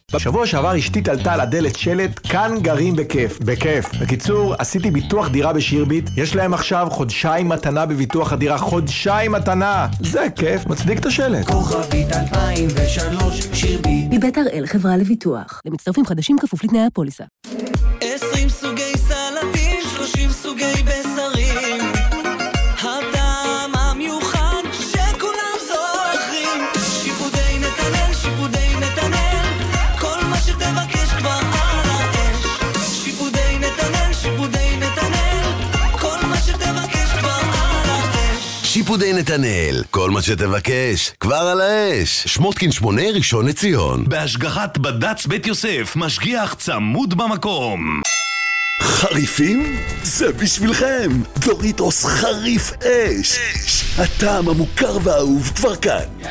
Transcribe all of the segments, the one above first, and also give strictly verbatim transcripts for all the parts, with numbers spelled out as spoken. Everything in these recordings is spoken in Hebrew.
בשבוע שעבר אשתי תלתה על הדלת שלט, כאן גרים בכיף. בכיף. בקיצור, עשיתי ביטוח דירה בשירביט, יש להם עכשיו חודשיים מתנה בביטוח הדירה, חודשיים מתנה. זה כיף, מצדיק את השלט. כוכבית אלפיים ושלוש שירביט. מבית הראל חברה לביטוח. למצטרפים חדשים כפוף לתנאי הפוליסה. עשרים סוגי סלטים, שלושים סוגי בשרים. הטעם המיוחד שכולם זוכרים. שיפודי נתנאל, שיפודי נתנאל, כל מה שתבקש כבר על האש. שיפודי נתנאל, שיפודי נתנאל, כל מה שתבקש כבר על האש. שיפודי נתנאל, כל מה שתבקש כבר על האש. שמותקין שמונה, ראשון לציון, בהשגחת בד"ץ בית יוסף, משגיח צמוד במקום. חריפים? זה בשבילכם! דוריטוס חריף אש! הטעם המוכר והאהוב כבר כאן!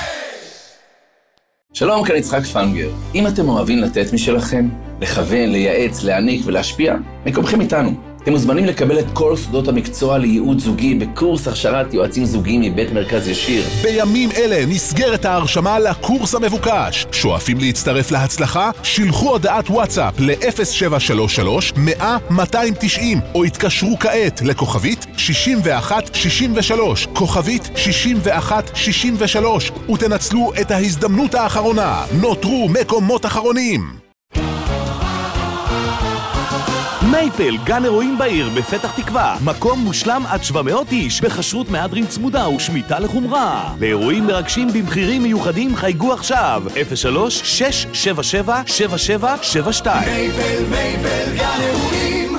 שלום, כאן יצחק פנגר. אם אתם אוהבים לתת משלכם, לכוון, לייעץ, להעניק ולהשפיע, מקומכם איתנו. אתם מוזמנים לקבל את כל סודות המקצוע לייעוץ זוגי בקורס הכשרת יועצים זוגיים מבית מרכז ישיר. בימים אלה נסגרת ההרשמה לקורס המבוקש. שואפים להצטרף להצלחה? שילחו הודעת וואטסאפ ל-אפס שבע שלוש שלוש מאה מאתיים תשעים או התקשרו כעת לכוכבית שישים ואחת שישים ושלוש, כוכבית שישים ואחת שישים ושלוש, ותנצלו את ההזדמנות האחרונה. נותרו מקומות אחרונים. מייפל, גן אירועים בעיר בפתח תקווה, מקום מושלם עד שבע מאות איש, בחשרות מהדרין צמודה ושמיטה לחומרה. לאירועים מרגשים במחירים מיוחדים חייגו עכשיו, אפס שלוש שש שבע שבע שבע שבע שבע שתיים. מייפל, מייפל, גן אירועים.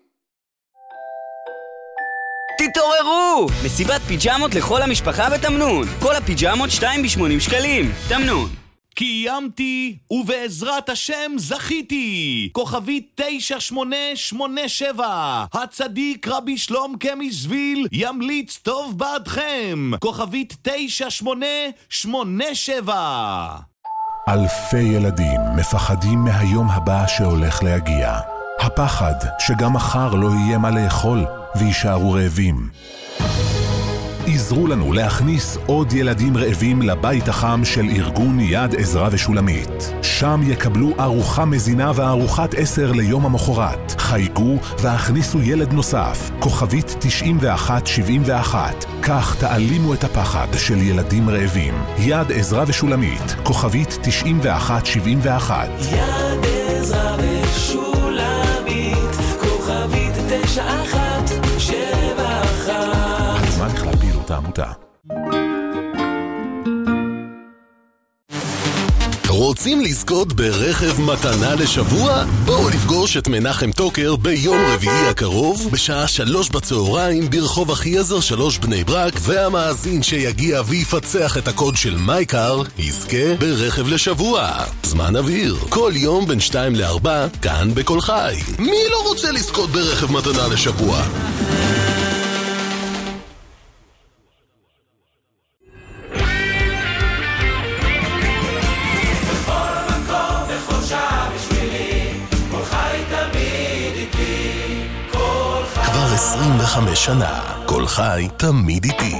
תתעוררו! מסיבת פיג'מות לכל המשפחה בתמנון. כל הפיג'מות שתיים בשמונים שקלים. תמנון. קיימתי, ובעזרת השם זכיתי. כוכבית תשע שמונה שמונה שבע. הצדיק רבי שלום קמישוויל ימליץ טוב בעדכם. כוכבית תשע שמונה שמונה שבע. אלפי ילדים מפחדים מהיום הבא שהולך להגיע. הפחד שגם מחר לא יהיה מה לאכול וישארו רעבים. עזרו לנו להכניס עוד ילדים רעבים לבית החם של ארגון יד עזרה ושולמית. שם יקבלו ארוחה מזינה וארוחת עשר ליום המחרת. חייגו והכניסו ילד נוסף, כוכבית תשעים ואחת שבעים ואחת. כך תעלימו את הפחד של ילדים רעבים. יד עזרה ושולמית, כוכבית תשעים ואחת שבעים ואחת. יד עזרה ושולמית, כוכבית תשע אחת שבע אחת. הזמן בכלל פעילות העמותה. רוצים לזכות ברכב מתנה לשבוע? בואו לפגוש את מנחם טוקר ביום רביעי הקרוב בשעה שלוש בצהריים ברחוב אחייזר שלוש בני ברק, והמאזין שיגיע ויפצח את הקוד של מייקר יזכה ברכב לשבוע. זמן אוויר, כל יום בין שתיים לארבע, כאן בכל חי. מי לא רוצה לזכות ברכב מתנה לשבוע? עשרים וחמש שנה, כל חי תמיד איתי.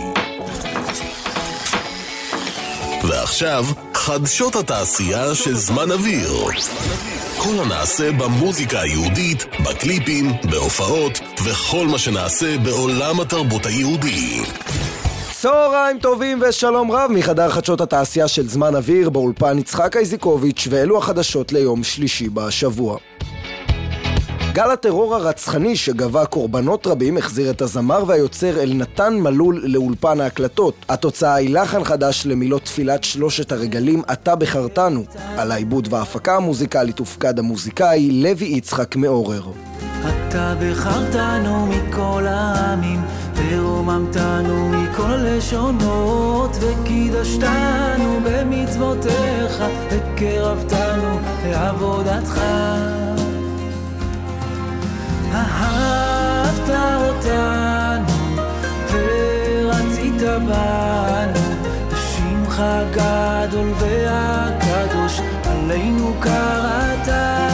ועכשיו, חדשות התעשייה של זמן אוויר. כל הנעשה במוזיקה היהודית, בקליפים, בהופעות, וכל מה שנעשה בעולם התרבות היהודי. צהריים טובים ושלום רב מחדר חדשות התעשייה של זמן אוויר, באולפן יצחק איזיקוביץ', ואלו החדשות ליום שלישי בשבוע. גל הטרור הרצחני שגבה קורבנות רבים החזיר את הזמר והיוצר אלנתן מלול לאולפן ההקלטות. התוצאה היא לחן חדש למילות תפילת שלושת הרגלים אתה בחרתנו. על העיבוד וההפקה המוזיקלית הופקד המוזיקאי לוי יצחק מעורר. אתה בחרתנו מכל העמים ורוממתנו מכל לשונות וקידשתנו במצוותיך וקרבתנו לעבודתך. אהבת אותנו ורצית בנו, בשמך גדול והקדוש עלינו קראת.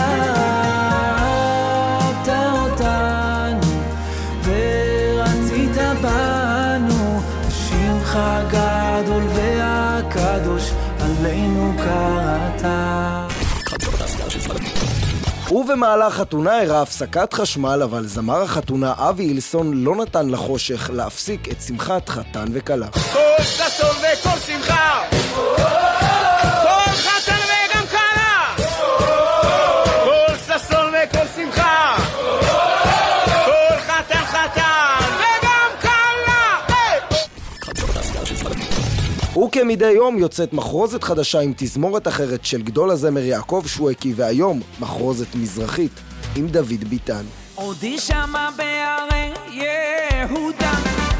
אהבת אותנו ורצית בנו, בשמך גדול והקדוש עלינו קראת. ובמהלך חתונה הראה הפסקת חשמל, אבל זמר החתונה אבי אילסון לא נתן לחושך להפסיק את שמחת חתן וכלה. כל ששון וכל שמחה, כל חתן וגם כלה, כל ששון וכל שמחה, כל חתן חתן וגם כלה. וכמדי יום יוצאת מחרוזת חדשה עם תזמורת אחרת של גדול הזמר יעקב שווקי, והיום מחרוזת מזרחית עם דוד ביטן. עודי שמה בערי יהודה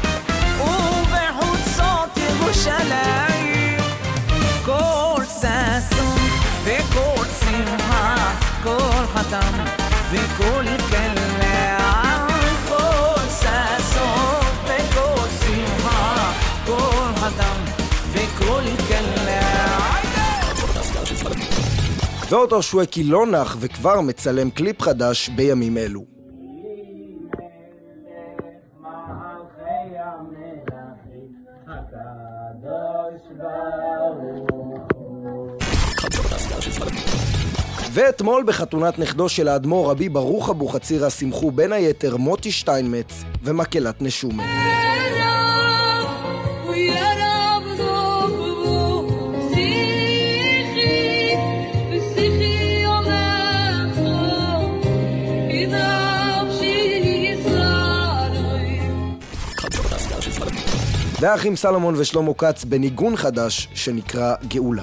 ובחוצות ירושלים, כל ששון וכל שמחה, כל חתן וכל כלה, כל ששון וכל שמחה, כל חתן וכל כלה. ואותו שווקי לא נח וכבר מצלם קליפ חדש בימים אלו. ואתמול בחתונת נכדו של האדמו"ר רבי ברוך אבוחצירא שמחו בין היתר מוטי שטיינמץ ומקהלת נשומה. והאחים סלומון ושלמה קץ בניגון חדש שנקרא גאולה.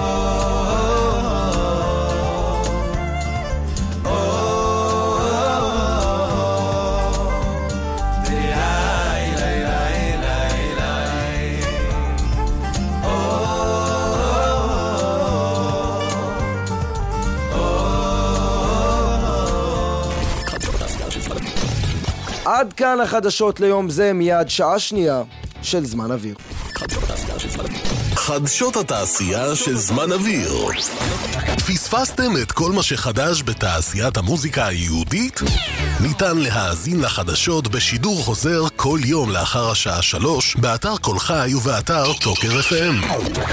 עד כאן החדשות ליום זה, מיד שעה שנייה של זמן אוויר. חדשות התעשייה של זמן אוויר. פספסתם את כל מה שחדש בתעשיית המוזיקה היהודית? ניתן להאזין לחדשות בשידור חוזר כל יום לאחר השעה שלוש באתר כל חי ובאתר טוקר אף אם.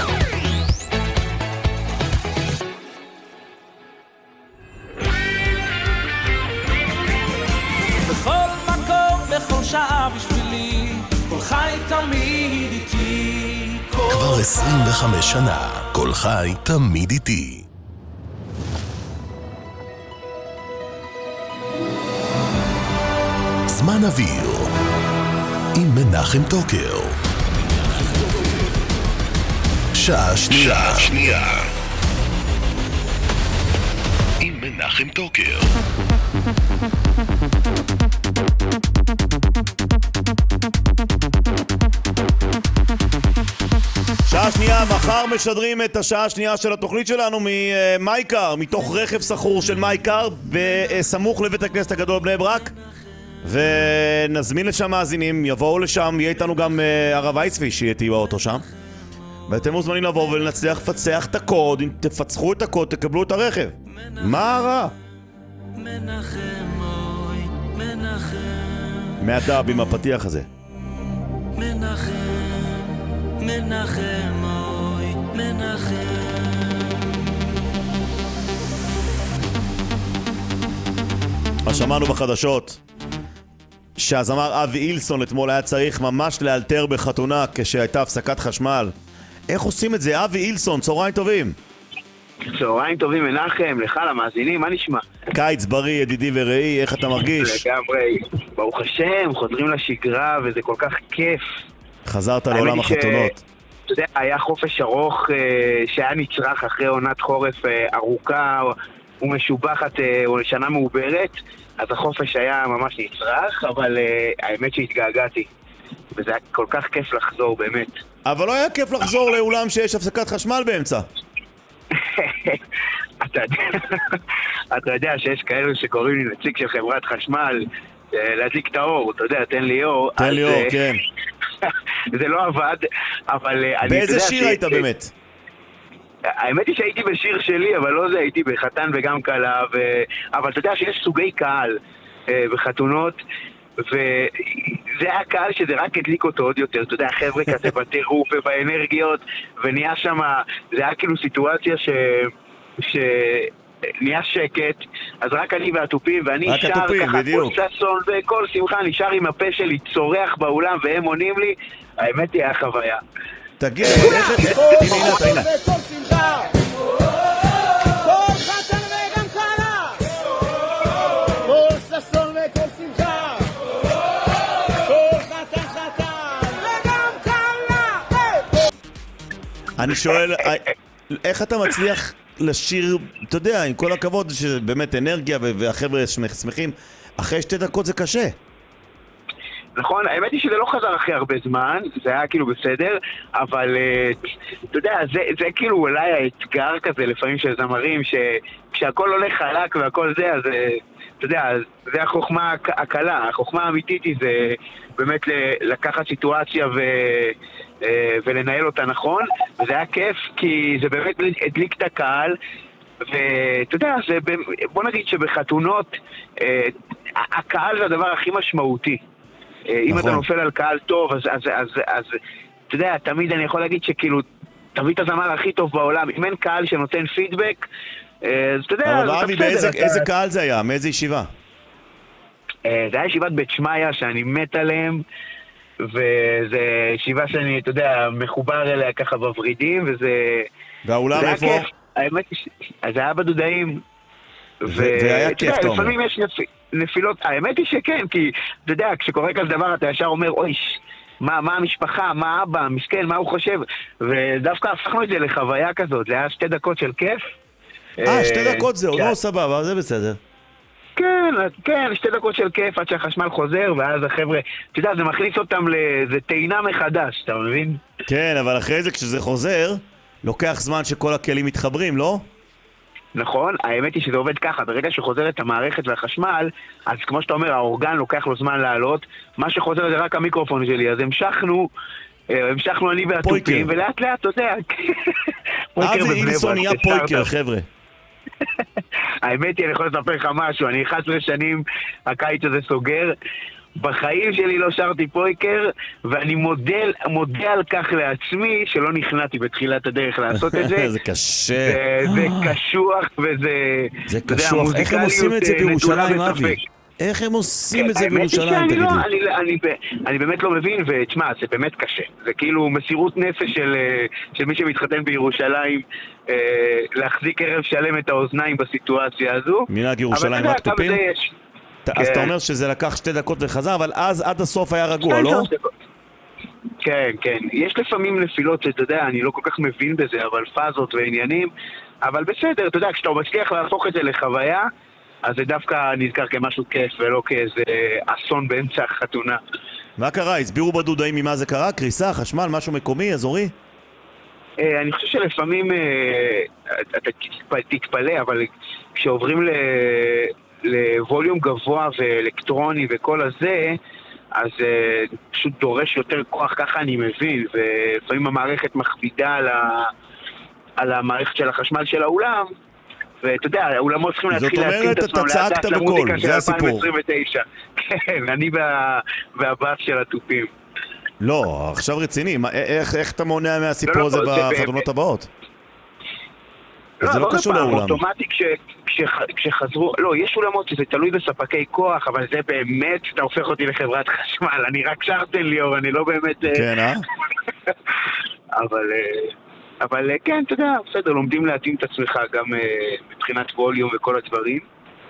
בכל מקום, בכל שעה בשבילי, כל חי תמיד איתי. כבר עשרים וחמש שנה, כל חי תמיד איתי. זמן אוויר עם מנחם טוקר. שעה שנייה. שעה שנייה. עם מנחם טוקר. שעה שנייה, מחר משדרים את השעה השנייה של התוכנית שלנו ממייקר, מתוך רכב סחור של מייקר בסמוך לבית הכנסת הגדול בני ברק, ונזמין לשם מאזינים, יבואו לשם, יהיה איתנו גם הרב אייספי שיהיה באוטו שם, ואתם מוזמנים לבוא ולנצליח לפצח את הקוד. אם תפצחו את הקוד תקבלו את הרכב. מה הרע? מנחם אוי, מנחם מהדב עם הפתיח הזה. מנחם, מנחם אוי, מנחם. אז שמענו בחדשות שהזמר אבי אילסון אתמול היה צריך ממש לאלתר בחתונה כשהייתה הפסקת חשמל. איך עושים את זה? אבי אילסון, צהריים טובים. צהריים טובים מנחם, לך למאזינים, מה נשמע? קיץ בריא, ידידי ורעי, איך אתה מרגיש? לגמרי, ברוך השם, חוזרים לשגרה וזה כל כך כיף. חזרת לעולם החתונות. אתה יודע, היה חופש ארוך שהיה נצרך אחרי עונת חורף ארוכה ומשובחת, שנה מעוברת, אז החופש היה ממש נצרך, אבל האמת שהתגעגעתי. וזה היה כל כך כיף לחזור, באמת. אבל לא היה כיף לחזור לאולם שיש הפסקת חשמל באמצע. אתה יודע, אתה יודע שיש כאלו שקוראים לי נציג של חברת חשמל, להדליק את האור, אתה יודע, תן לי אור. תן לי אור, כן. זה לא עבד, אבל... באיזה שיר היית באמת? האמת היא שהייתי בשיר שלי, אבל לא זה, הייתי בחתן וגם קלה, אבל אתה יודע שיש סוגי קהל בחתונות, וזה היה קהל שזה רק הדליק אותו עוד יותר, אתה יודע, חבר'ה כזה בטירוף ובאנרגיות, ונהיה שם, זה היה כאילו סיטואציה ש... ש... נהיה שקט, אז רק אני והטופים, ואני רק שר התופים, ככה בדיוק. כל ששון וכל שמחה, אני שר עם הפה שלי צורח באולם, והם עונים לי, האמת היא החוויה. תגיד, איך... הנה, הנה, הנה. וכל שמחה, כל חתן וגם כלה, כל ששון וכל שמחה, כל חתן חתן וגם כלה. אני שואל, איך אתה מצליח לשיר, אתה יודע, עם כל הכבוד, שבאמת אנרגיה והחבר'ה שמחים, אחרי שתי דקות זה קשה. נכון, האמת היא שזה לא חזר אחרי הרבה זמן, זה היה כאילו בסדר, אבל אתה יודע, זה, זה כאילו אולי האתגר כזה לפעמים של זמרים, שכשהכל הולך חלק והכל זה, אז אתה יודע, זה החוכמה הקלה, החוכמה האמיתית היא זה באמת לקחת סיטואציה ו... ולנהל אותה נכון, וזה היה כיף כי זה באמת הדליק את הקהל, ואתה יודע, זה, בוא נגיד שבחתונות הקהל זה הדבר הכי משמעותי. אם אתה נופל על קהל טוב, אז, אז, אז, אז אתה יודע, תמיד אני יכול להגיד שכאילו תביא את הזמר הכי טוב בעולם, אם אין קהל שנותן פידבק, אז אתה יודע, אבל אבי, באיזה קהל זה היה? מאיזה ישיבה? זה היה ישיבת בית שמעיה שאני מת עליהם, וזה ישיבה שאני, אתה יודע, מחובר אליה ככה בוורידים, וזה... והאולם איפה? האמת היא, זה היה בדודאים. והיה כיף, אתה אומר. לפעמים יש נפילות, האמת היא שכן, כי, אתה יודע, כשקורה כזה דבר, אתה ישר אומר, אוי, מה, מה המשפחה, מה אבא, מסכן, מה הוא חושב, ודווקא הפכנו את זה לחוויה כזאת, זה היה שתי דקות של כיף. אה, שתי דקות זהו, לא סבבה, זה בסדר. כן, כן, שתי דקות של כיף עד שהחשמל חוזר, ואז החבר'ה, אתה יודע, זה מכניס אותם לאיזה טעינה מחדש, אתה מבין? כן, אבל אחרי זה, כשזה חוזר, לוקח זמן שכל הכלים מתחברים, לא? נכון, האמת היא שזה עובד ככה, ברגע שחוזרת המערכת והחשמל, אז כמו שאתה אומר, האורגן לוקח לו זמן לעלות, מה שחוזר זה רק המיקרופון שלי, אז המשכנו, המשכנו אני והטופים, ולאט לאט, אתה יודע, אבי אילסון נהיה פויקר, חבר'ה. האמת היא, אני יכול לספר לך משהו, אני אחת עשרה שנים, הקיץ הזה סוגר, בחיים שלי לא שרתי פויקר, ואני מודל, מודה על כך לעצמי, שלא נכנעתי בתחילת הדרך לעשות את זה. זה קשה. זה קשוח, וזה... זה קשוח. איך הם עושים את זה בירושלים, אבי? איך הם עושים את זה בירושלים, תגיד לי? אני באמת לא מבין, ותשמע, זה באמת קשה. זה כאילו מסירות נפש של מי שמתחתן בירושלים, להחזיק ערב שלם את האוזניים בסיטואציה הזו. מנהג ירושלים רק טופים? אז אתה אומר שזה לקח שתי דקות וחזר, אבל אז עד הסוף היה רגוע, לא? כן, כן. יש לפעמים נפילות שאתה יודע, אני לא כל כך מבין בזה, אבל פאזות ועניינים, אבל בסדר, אתה יודע, כשאתה מצליח להפוך את זה לחוויה, אז זה דווקא נזכר כמשהו כיף ולא כאיזה אסון באמצע החתונה. מה קרה? הסבירו בדודאים ממה זה קרה? קריסה, חשמל, משהו מקומי, אזורי? אני חושב שלפעמים אתה תתפלא, אבל כשעוברים לווליום גבוה ואלקטרוני וכל הזה, אז פשוט דורש יותר כוח, ככה אני מבין, ולפעמים המערכת מכבידה על המערכת של החשמל של האולם, ואתה יודע, האולמות צריכים להתחיל להתקין את עצמם לאט למוזיקה של אלפיים עשרים ותשע. כן, אני והבאס של הטופים. לא, עכשיו רציני, איך אתה מונע מהסיפור הזה בחתונות הבאות? זה לא קשור לאולם. אוטומטי כשחזרו, לא, יש אולמות שזה תלוי בספקי כוח, אבל זה באמת, אתה הופך אותי לחברת חשמל, אני רק שרתן ליאור, אני לא באמת... כן, אה? אבל... אבל כן, אתה יודע, בסדר, לומדים להתאים את עצמך גם מבחינת ווליום וכל הדברים.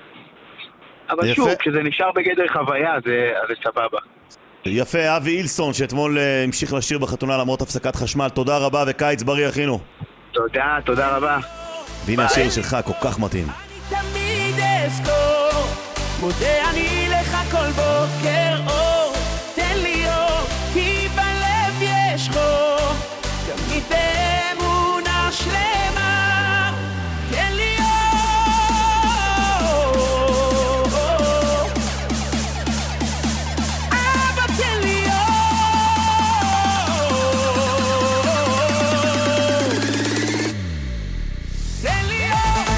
אבל שוב, כשזה נשאר בגדר חוויה, זה סבבה. יפה, אבי אילסון, שאתמול המשיך לשיר בחתונה למרות הפסקת חשמל. תודה רבה וקיץ בריא, אחינו. תודה, תודה רבה. והנה השיר שלך, כל כך מתאים. אני תמיד אזכור, מודה אני לך כל בוקר אור, תן לי אור, כי בלב יש חור, תמיד באמונה שלמה, תן לי אור, אבא תן לי אור, תן לי אור.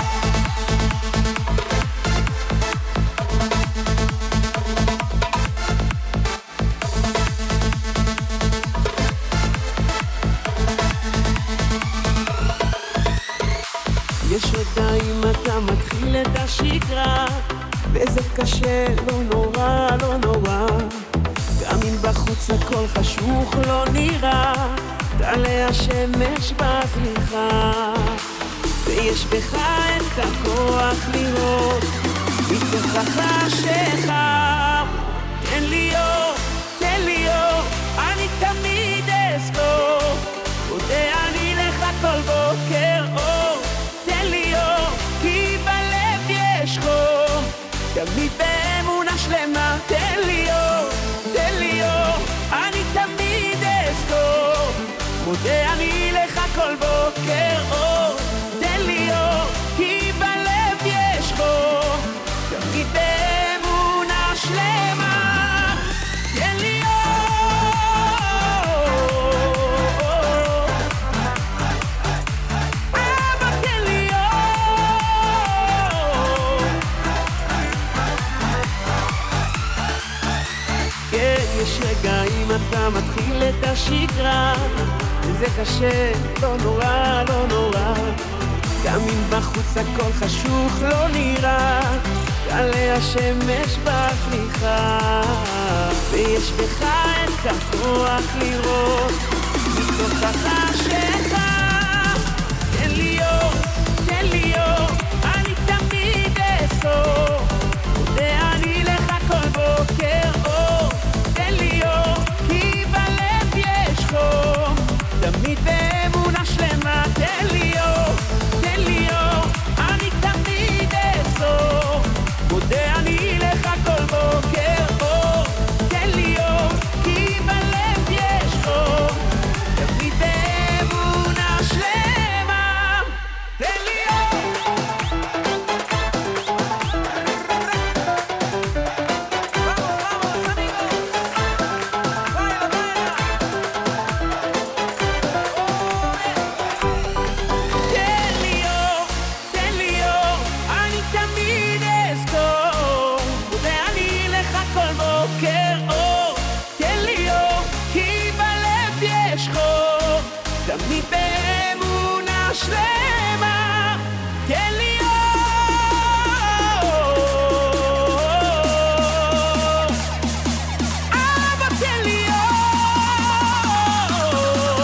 אתה מתחיל את השגרה, וזה קשה, לא נורא, לא נורא. גם אם בחוץ הכל חשוך לא נראה, תעלה השמש בזריחה, ויש בך את הכוח לראות מתוך החשיכה. תן לי אור, תן לי אור, אני תמיד אזכור, מודה אני לך כל בוקר. אור, תן לי אור, כי בלב יש חור, תמיד באמונה שלמה. תן לי אור, תן לי אור, אני תמיד אזכור, מודה אני לך כל בוקר. אור, תן לי אור, כי בלב יש חור, תמיד באמונה שלמה. תן לי אור, אבא תן לי אור. כן, יש רגעים אתה מתחיל את השגרה, וזה קשה, לא נורא, לא נורא. גם אם בחוץ הכל חשוך לא נראה, תעלה השמש בזריחה, ויש בך את הכוח לראות מתוך החשיכה. תן לי אור, תן לי אור, אני תמיד אזכור, מודה אני לך כל בוקר. אור, תן לי אור, כי בלב יש חור, תמיד באמונה שלמה. תן לי אור, תן לי אור, אני תמיד אזכור, מודה אני לך כל בוקר. אור, תן לי אור, כי בלב יש חור, תמיד באמונה שלמה. תן לי אור. תן לי אור, תן לי אור, אני תמיד אזכור, מודה אני לך כל בוקר. אור, תן לי אור, כי בלב יש חור, תמיד באמונה שלמה. תן לי אור, אבא תן לי אור,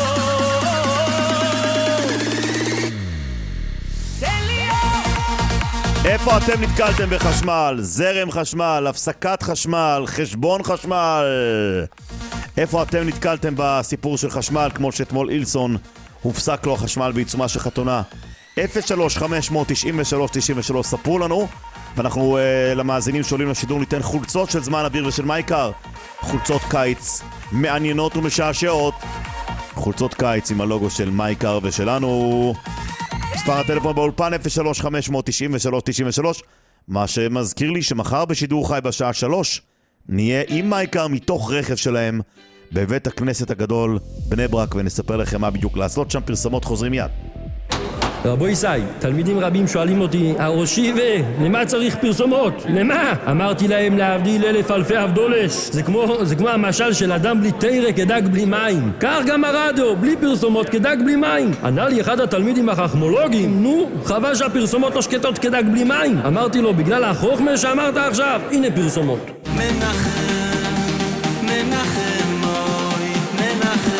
תן לי אור. איפה אתם נתקלתם בחשמל? זרם חשמל, הפסקת חשמל, חשבון חשמל. איפה אתם נתקלתם בסיפור של חשמל, כמו שאתמול אילסון הופסק לו החשמל בעיצומה של חתונה? אפס שלוש חמש תשע שלוש תשע שלוש, ספרו לנו. ואנחנו uh, למאזינים שעולים לשידור ניתן חולצות של זמן אוויר ושל מייקר, חולצות קיץ מעניינות ומשעשעות, חולצות קיץ עם הלוגו של מייקר ושלנו. מספר הטלפון באולפן אפס שלוש חמש תשע שלוש תשע שלוש, מה שמזכיר לי שמחר בשידור חי בשעה שלוש נהיה עם מייקר מתוך רכב שלהם בבית הכנסת הגדול בני ברק, ונספר לכם מה בדיוק לעשות שם. פרסמות חוזרים מיד. רבו ישי, תלמידים רבים שואלים אותי, הראשי ולמה צריך פרסומות? למה? אמרתי להם, להבדיל אלף אלפי אבדולס. זה כמו, זה כמו המשל של אדם בלי תירה כדג בלי מים. כך גם הרדיו, בלי פרסומות כדג בלי מים. ענה לי אחד התלמידים החכמולוגים, נו, חבל שהפרסומות לא שקטות כדג בלי מים. אמרתי לו, בגלל החוכמה שאמרת עכשיו, הנה פרסומות. מנחם, מנחם אוי, מנחם.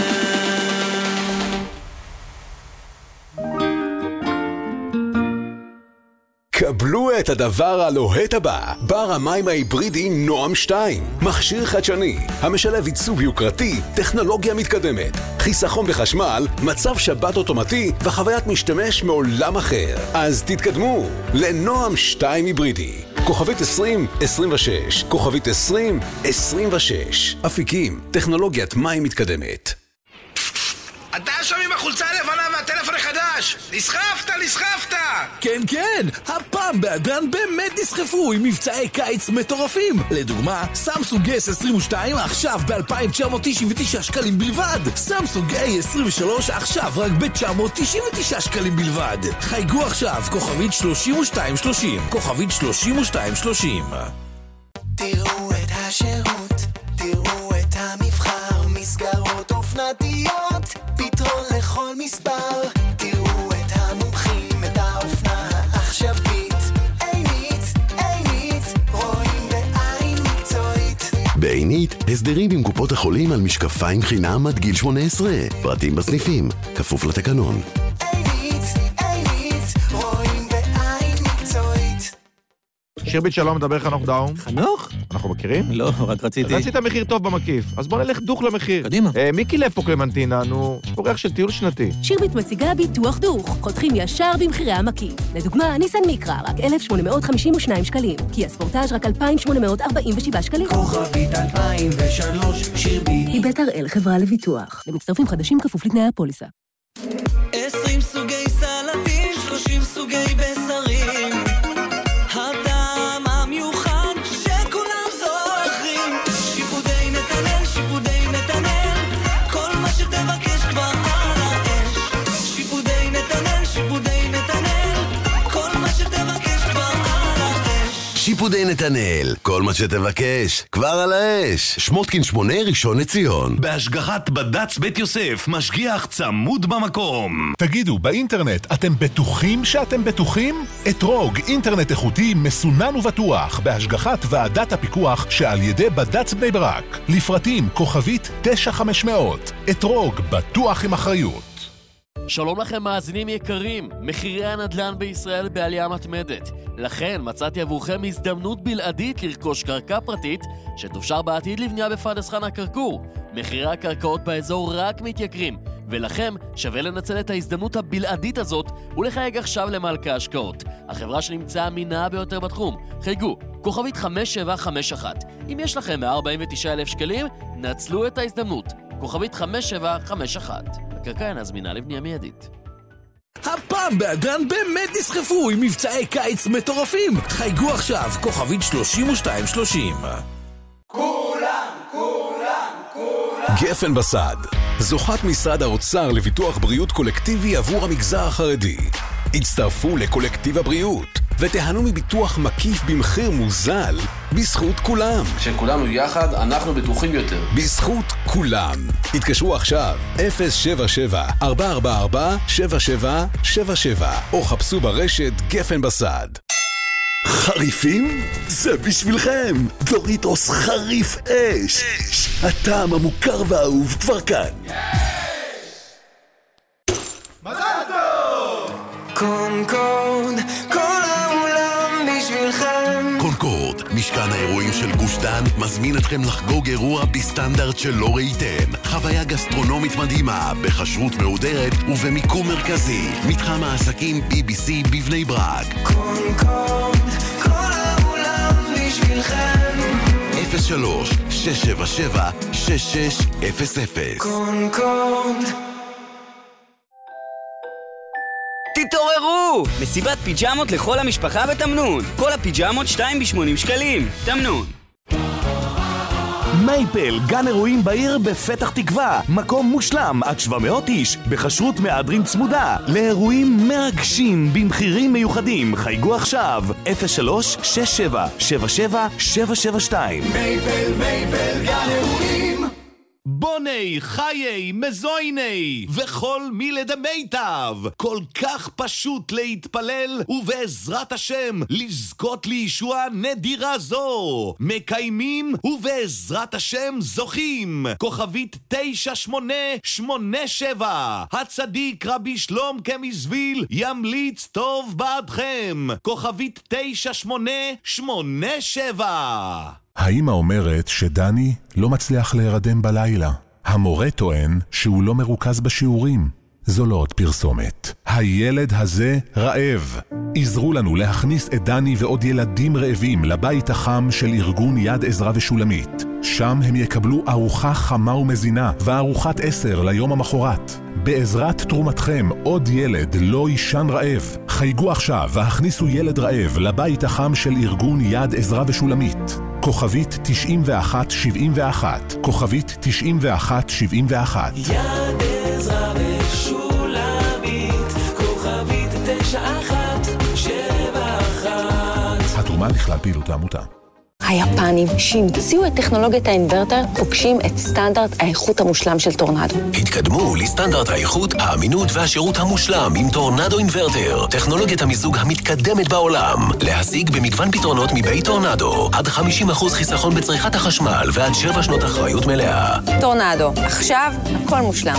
קבלו את הדבר הלוהט הבא, בר המים ההיברידי נועם שתיים. מכשיר חדשני, המשלב עיצוב יוקרתי, טכנולוגיה מתקדמת, חיסכון בחשמל, מצב שבת אוטומטי וחוויית משתמש מעולם אחר. אז תתקדמו לנועם שתיים היברידי. כוכבית עשרים עשרים ושש, כוכבית עשרים עשרים ושש. אפיקים, טכנולוגיית מים מתקדמת. אתה שם עם החולצה הלבנה והטלפון החדש! נסחפת, נסחפת! כן, כן! הפעם בהדרן באמת נסחפו עם מבצעי קיץ מטורפים! לדוגמה, סמסונג אס עשרים ושתיים עכשיו ב-אלפיים תשע מאות תשעים ותשע שקלים בלבד! סמסונג איי עשרים ושלוש עכשיו רק ב-תשע מאות תשעים ותשע שקלים בלבד! חייגו עכשיו, כוכבית שלושים ושתיים שלושים, כוכבית שלושים ושתיים שלושים. תראו את השירות, תראו את המבחר, מסגרות אופנתיות, פתרון לכל מספר. תראו את המומחים, את האופנה העכשווית, בעינית, הסדרים עם קופות החולים על משקפיים חינם עד גיל שמונה עשרה. פרטים בסניפים, כפוף לתקנון. עינית, עינית, רואים בעין מקצועית. שירביט שלום, מדבר חנוך דאום. חנוך? אנחנו מכירים? לא, רק רציתי... רצית מחיר טוב במקיף, אז בוא נלך דוך למחיר. קדימה. אה, מיקי לב פה קלמנטינה, נו, יש פה ריח של טיול שנתי. שירביט מציגה ביטוח דוך, חותכים ישר במחירי המקיף. לדוגמה, ניסן מיקרה, רק אלף שמונה מאות חמישים ושניים שקלים. קיה ספורטאז' רק אלפיים שמונה מאות ארבעים ושבעה שקלים. כוכבית אלפיים ושלוש, שירביט. היא בית הראל חברה לביטוח. למצטרפים חדשים כפוף לתנאי הפוליסה. עשרים סוגי סלטים, שלושים סוגי בשרים. הטעם המיוחד שכולם זוכרים. שיפודי נתנאל, שיפודי נתנאל, כל מה שתבקש כבר על האש. שיפודי נתנאל, שיפודי נתנאל, כל מה שתבקש כבר על האש. שיפודי נתנאל, כל מה שתבקש, כבר על האש. שמוטקין שמונה, ראשון לציון. בהשגחת בד"ץ בית יוסף, משגיח צמוד במקום. תגידו, באינטרנט אתם בטוחים שאתם בטוחים? אתרוג, אינטרנט איכותי, מסונן ובטוח, בהשגחת ועדת הפיקוח שעל ידי בד"ץ בני ברק. לפרטים כוכבית תשע חמש מאות. אתרוג, בטוח עם אחריות. שלום לכם מאזינים יקרים, מחירי הנדל"ן בישראל בעלייה מתמדת. לכן מצאתי עבורכם הזדמנות בלעדית לרכוש קרקע פרטית שתופשר בעתיד לבנייה בפרדס חנה כרכור. מחירי הקרקעות באזור רק מתייקרים, ולכם שווה לנצל את ההזדמנות הבלעדית הזאת ולחייג עכשיו למלכה השקעות. החברה שנמצאה אמינה ביותר בתחום. חייגו, כוכבית חמש שבע חמש אחת. אם יש לכם מאה ארבעים ותשעה אלף שקלים, נצלו את ההזדמנות. כוכבית חמש שבע חמש אחת. הקרקע אינה זמינה לבנייה מיידית. הפעם באגן באמת נסחפו עם מבצעי קיץ מטורפים. חייגו עכשיו, כוכבית שלושים ושתיים שלושים. כולם, כולם, כולם. גפן בסד, זוכת משרד האוצר לביטוח בריאות קולקטיבי עבור המגזר החרדי. הצטרפו לקולקטיב הבריאות ותיהנו מביטוח מקיף במחיר מוזל בזכות כולם. כשכולנו יחד, אנחנו בטוחים יותר. בזכות כולם. התקשרו עכשיו אפס שבע שבע ארבע ארבע ארבע שבע שבע שבע שבע או חפשו ברשת גפן בסד. חריפים? זה בשבילכם! דוריטוס חריף אש! הטעם המוכר והאהוב כבר כאן. מזל טוב! קונקורד, כל העולם בשבילכם. קונקורד, משכן האירועים של גוש דן, מזמין אתכם לחגוג אירוע בסטנדרט שלא ראיתם. חוויה גסטרונומית מדהימה, בחשרות מהודרת ובמיקום מרכזי. מתחם העסקים בי בי סי בבני ברק. קונקורד, כל העולם בשבילכם. אפס שלוש שש שבע שבע שש שש אפס אפס. קונקורד. תתעוררו! מסיבת פיג'מות לכל המשפחה בתמנון. כל הפיג'מות שתיים ב-שמונים שקלים. תמנון. מייפל, גן אירועים בעיר בפתח תקווה. מקום מושלם עד שבע מאות איש, בחשרות מהדרין צמודה. לאירועים מרגשים במחירים מיוחדים. חייגו עכשיו אפס שלוש שש שבע שבע שבע שבע שבע שתיים. מייפל, מייפל, גן אירועים. בוני, חיי, מזויני, וכל מילד המיטב. כל כך פשוט להתפלל, ובעזרת השם לזכות לישוע נדירה זו. מקיימים, ובעזרת השם זוכים. כוכבית תשע שמונה שמונה שבע. הצדיק רבי שלום כמזביל ימליץ טוב בעדכם. כוכבית תשע שמונה שמונה שבע. האמא אומרת שדני לא מצליח להירדם בלילה. המורה טוען שהוא לא מרוכז בשיעורים. זו לא עוד פרסומת. הילד הזה רעב. עזרו לנו להכניס את דני ועוד ילדים רעבים לבית החם של ארגון יד עזרה ושולמית. שם הם יקבלו ארוחה חמה ומזינה וארוחת עשר ליום המחרת. בעזרת תרומתכם עוד ילד לא ישן רעב. חייגו עכשיו והכניסו ילד רעב לבית החם של ארגון יד עזרה ושולמית. כוכבית תשעים ואחת שבעים ואחת. כוכבית תשעים ואחת שבעים ואחת. יד עזרה ושולמית. כוכבית תשע אחת שבע אחת. התרומה לכלל פעילות העמותה. היפנים שהמציאו את טכנולוגיית האינברטר פוגשים את סטנדרט האיכות המושלם של טורנדו. התקדמו לסטנדרט האיכות, האמינות והשירות המושלם עם טורנדו אינברטר, טכנולוגיית המיזוג המתקדמת בעולם. להשיג במגוון פתרונות מבית טורנדו, עד חמישים אחוז חיסכון בצריכת החשמל ועד שבע שנות אחריות מלאה. טורנדו, עכשיו הכל מושלם.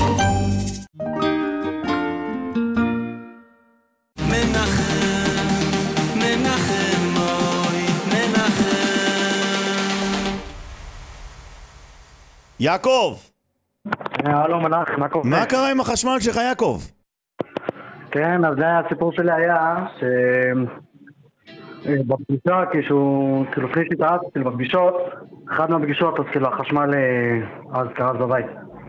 יעקב! הלו מנחם, מה קורה? מה קרה עם החשמל שלך, יעקב? כן, אז זה הסיפור שלי היה ש... בפגישה, כשהוא, כאילו חליט את הארץ, כאילו בפגישות, אחת מהפגישות, אז כאילו החשמל אז קרס בבית.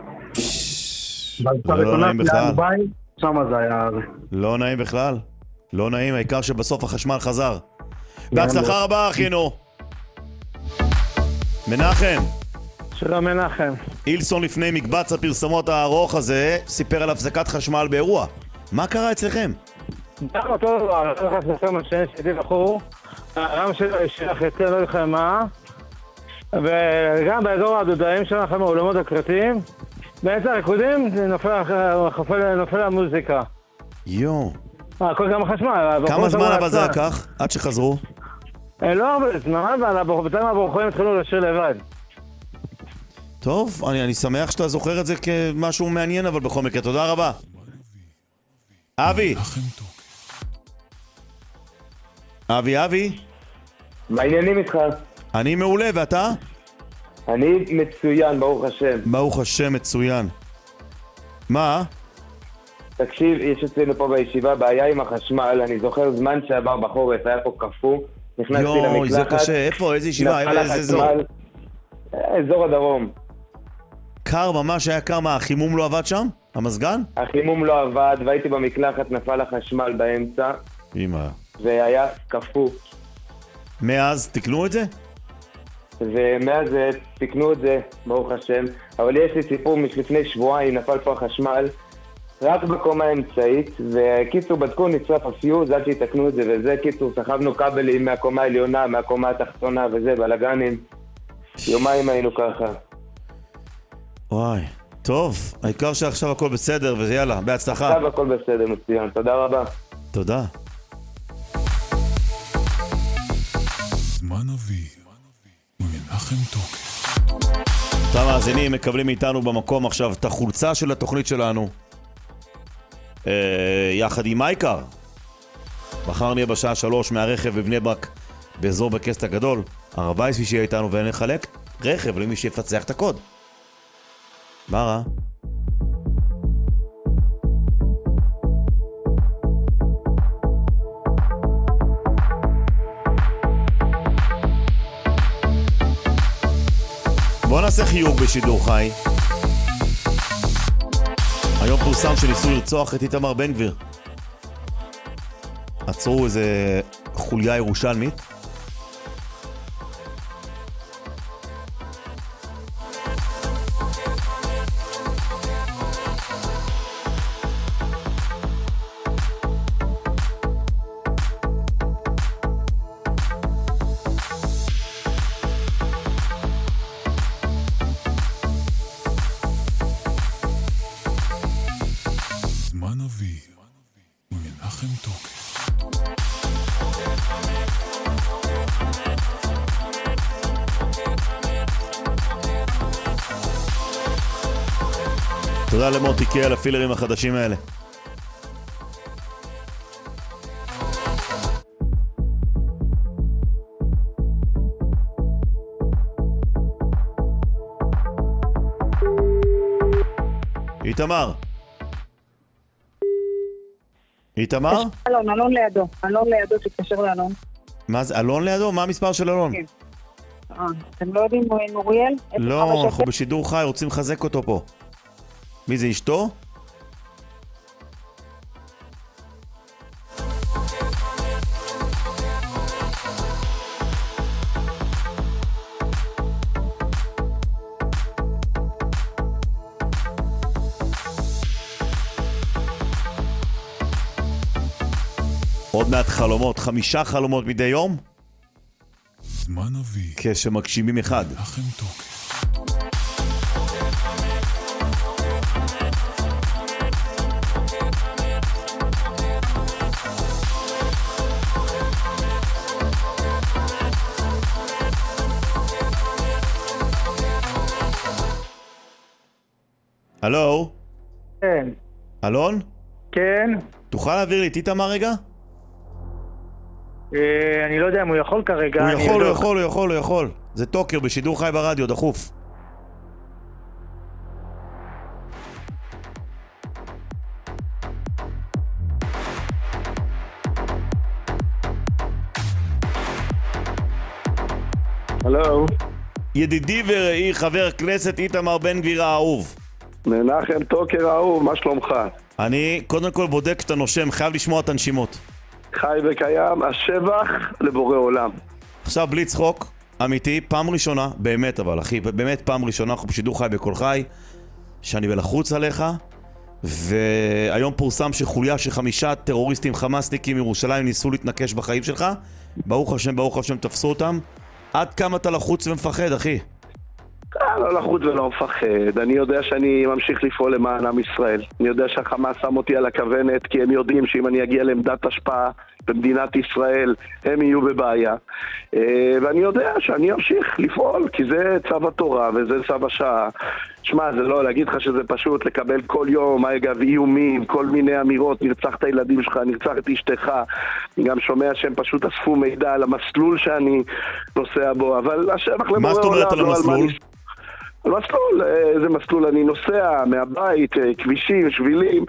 לא נעים בכלל. שם זה היה... לא נעים בכלל. לא נעים, העיקר שבסוף החשמל חזר. בהצלחה רבה, אחינו. מנחם. שלום מנחם. אילסון לפני מקבץ הפרסמות הארוך הזה סיפר על הפסקת חשמל באירוע. מה קרה אצלכם? גם אותו דבר, אני הולך לספר מה שאני שייתי בחור, הרם שלו ישלח יצא לא לכם מה, וגם באזור הדודאים שלכם, האולמות הקרטיים, באמצע הריקודים נופל המוזיקה. יו. הכל גם החשמל. כמה זמן אבל זה לקח? עד שחזרו? לא הרבה זמן, אבל בינתיים הבחורים התחילו לשיר לבד. טוב, אני, אני שמח שאתה זוכר את זה כמשהו מעניין, אבל בכל מקרה, תודה רבה. אבי. אבי, אבי. מה העניינים איתך? אני מעולה, ואתה? אני מצוין, ברוך השם. ברוך השם, מצוין. מה? תקשיב, יש אצלנו פה בישיבה בעיה עם החשמל, אני זוכר זמן שעבר בחורף, היה פה קפוא, נכנסתי למקלחת. יואי, זה קשה, איפה? איזה ישיבה? איזה אזור? אזור הדרום. קר ממש, היה קר, מה, החימום לא עבד שם? המזגן? החימום לא עבד, והייתי במקלחת, נפל החשמל באמצע. אמא. והיה קפוא. מאז תקנו את זה? ומאז תקנו את זה, ברוך השם. אבל יש לי סיפור משלפני שבועיים, נפל פה החשמל, רק בקומה האמצעית, וקיצור בדקו נצרף הפיוז, עד שיתקנו את זה וזה, קיצור סחבנו כבלים מהקומה העליונה, מהקומה התחתונה וזה, בלגנים. יומיים היינו ככה. וואי, טוב, העיקר שעכשיו הכל בסדר, ויאללה, בהצלחה. עכשיו הכל בסדר, מצוין, תודה רבה. תודה. זמן אוויר, מנחם תוקף. אותם מאזינים מקבלים מאיתנו במקום עכשיו את החולצה של התוכנית שלנו, אה, יחד עם מייקר. מחר נהיה בשעה שלוש מהרכב בבני ברק, באזור בקסט הגדול. הרבה יש שיהיה איתנו ונחלק רכב למי שיפצח את הקוד. מה רע? בוא נעשה חיוג בשידור חי. היום פורסם שניסו לרצוח את איתמר בן גביר. עצרו איזה חוליה ירושלמית. תודה למוטי קי על הפילרים החדשים האלה. איתמר. איתמר? אלון, אלון לידו. אלון לידו, תתקשר לאלון. מה זה? אלון לידו? מה המספר של אלון? כן. אה, אתם לא יודעים נוריאל? לא, אנחנו בשידור חי, רוצים לחזק אותו פה. מי זה, אשתו? עוד מעט חלומות, חמישה חלומות מדי יום? זמן אבי. כשמגשימים אחד. לכם תוקף. הלו? כן. אלון? כן. תוכל להעביר לי את איתמר רגע? אה, אני לא יודע אם הוא יכול כרגע. הוא יכול, הוא יכול, הוא יכול, הוא יכול. זה טוקר בשידור חי ברדיו, דחוף. הלו? ידידי ורעי חבר הכנסת איתמר בן גביר האהוב. מנחם טוקר האהוב, מה שלומך? אני קודם כל בודק שאתה נושם, חייב לשמוע את הנשימות. חי וקיים, השבח לבורא עולם. עכשיו בלי צחוק, אמיתי, פעם ראשונה, באמת אבל אחי, באמת פעם ראשונה, אנחנו בשידור חי בכל חי, שאני בלחוץ עליך, והיום פורסם שחוליה שחמישה טרוריסטים חמאסניקים מירושלים ניסו להתנקש בחיים שלך, ברוך השם, ברוך השם תפסו אותם. עד כמה אתה לחוץ ומפחד, אחי? לא לחוץ ולא מפחד. אני יודע שאני ממשיך לפעול למען עם ישראל. אני יודע שהחמאס שם אותי על הכוונת, כי הם יודעים שאם אני אגיע לעמדת השפעה במדינת ישראל, הם יהיו בבעיה. ואני יודע שאני אמשיך לפעול, כי זה צו התורה וזה צו השעה. שמע, זה לא להגיד לך שזה פשוט לקבל כל יום, אגב, איומים, כל מיני אמירות, נרצח את הילדים שלך, נרצח את אשתך. אני גם שומע שהם פשוט אספו מידע על המסלול שאני נוסע בו, אבל השבח לבורא עולם. מה זאת אומרת על המסלול? מסלול, איזה מסלול אני נוסע מהבית, כבישים, שבילים,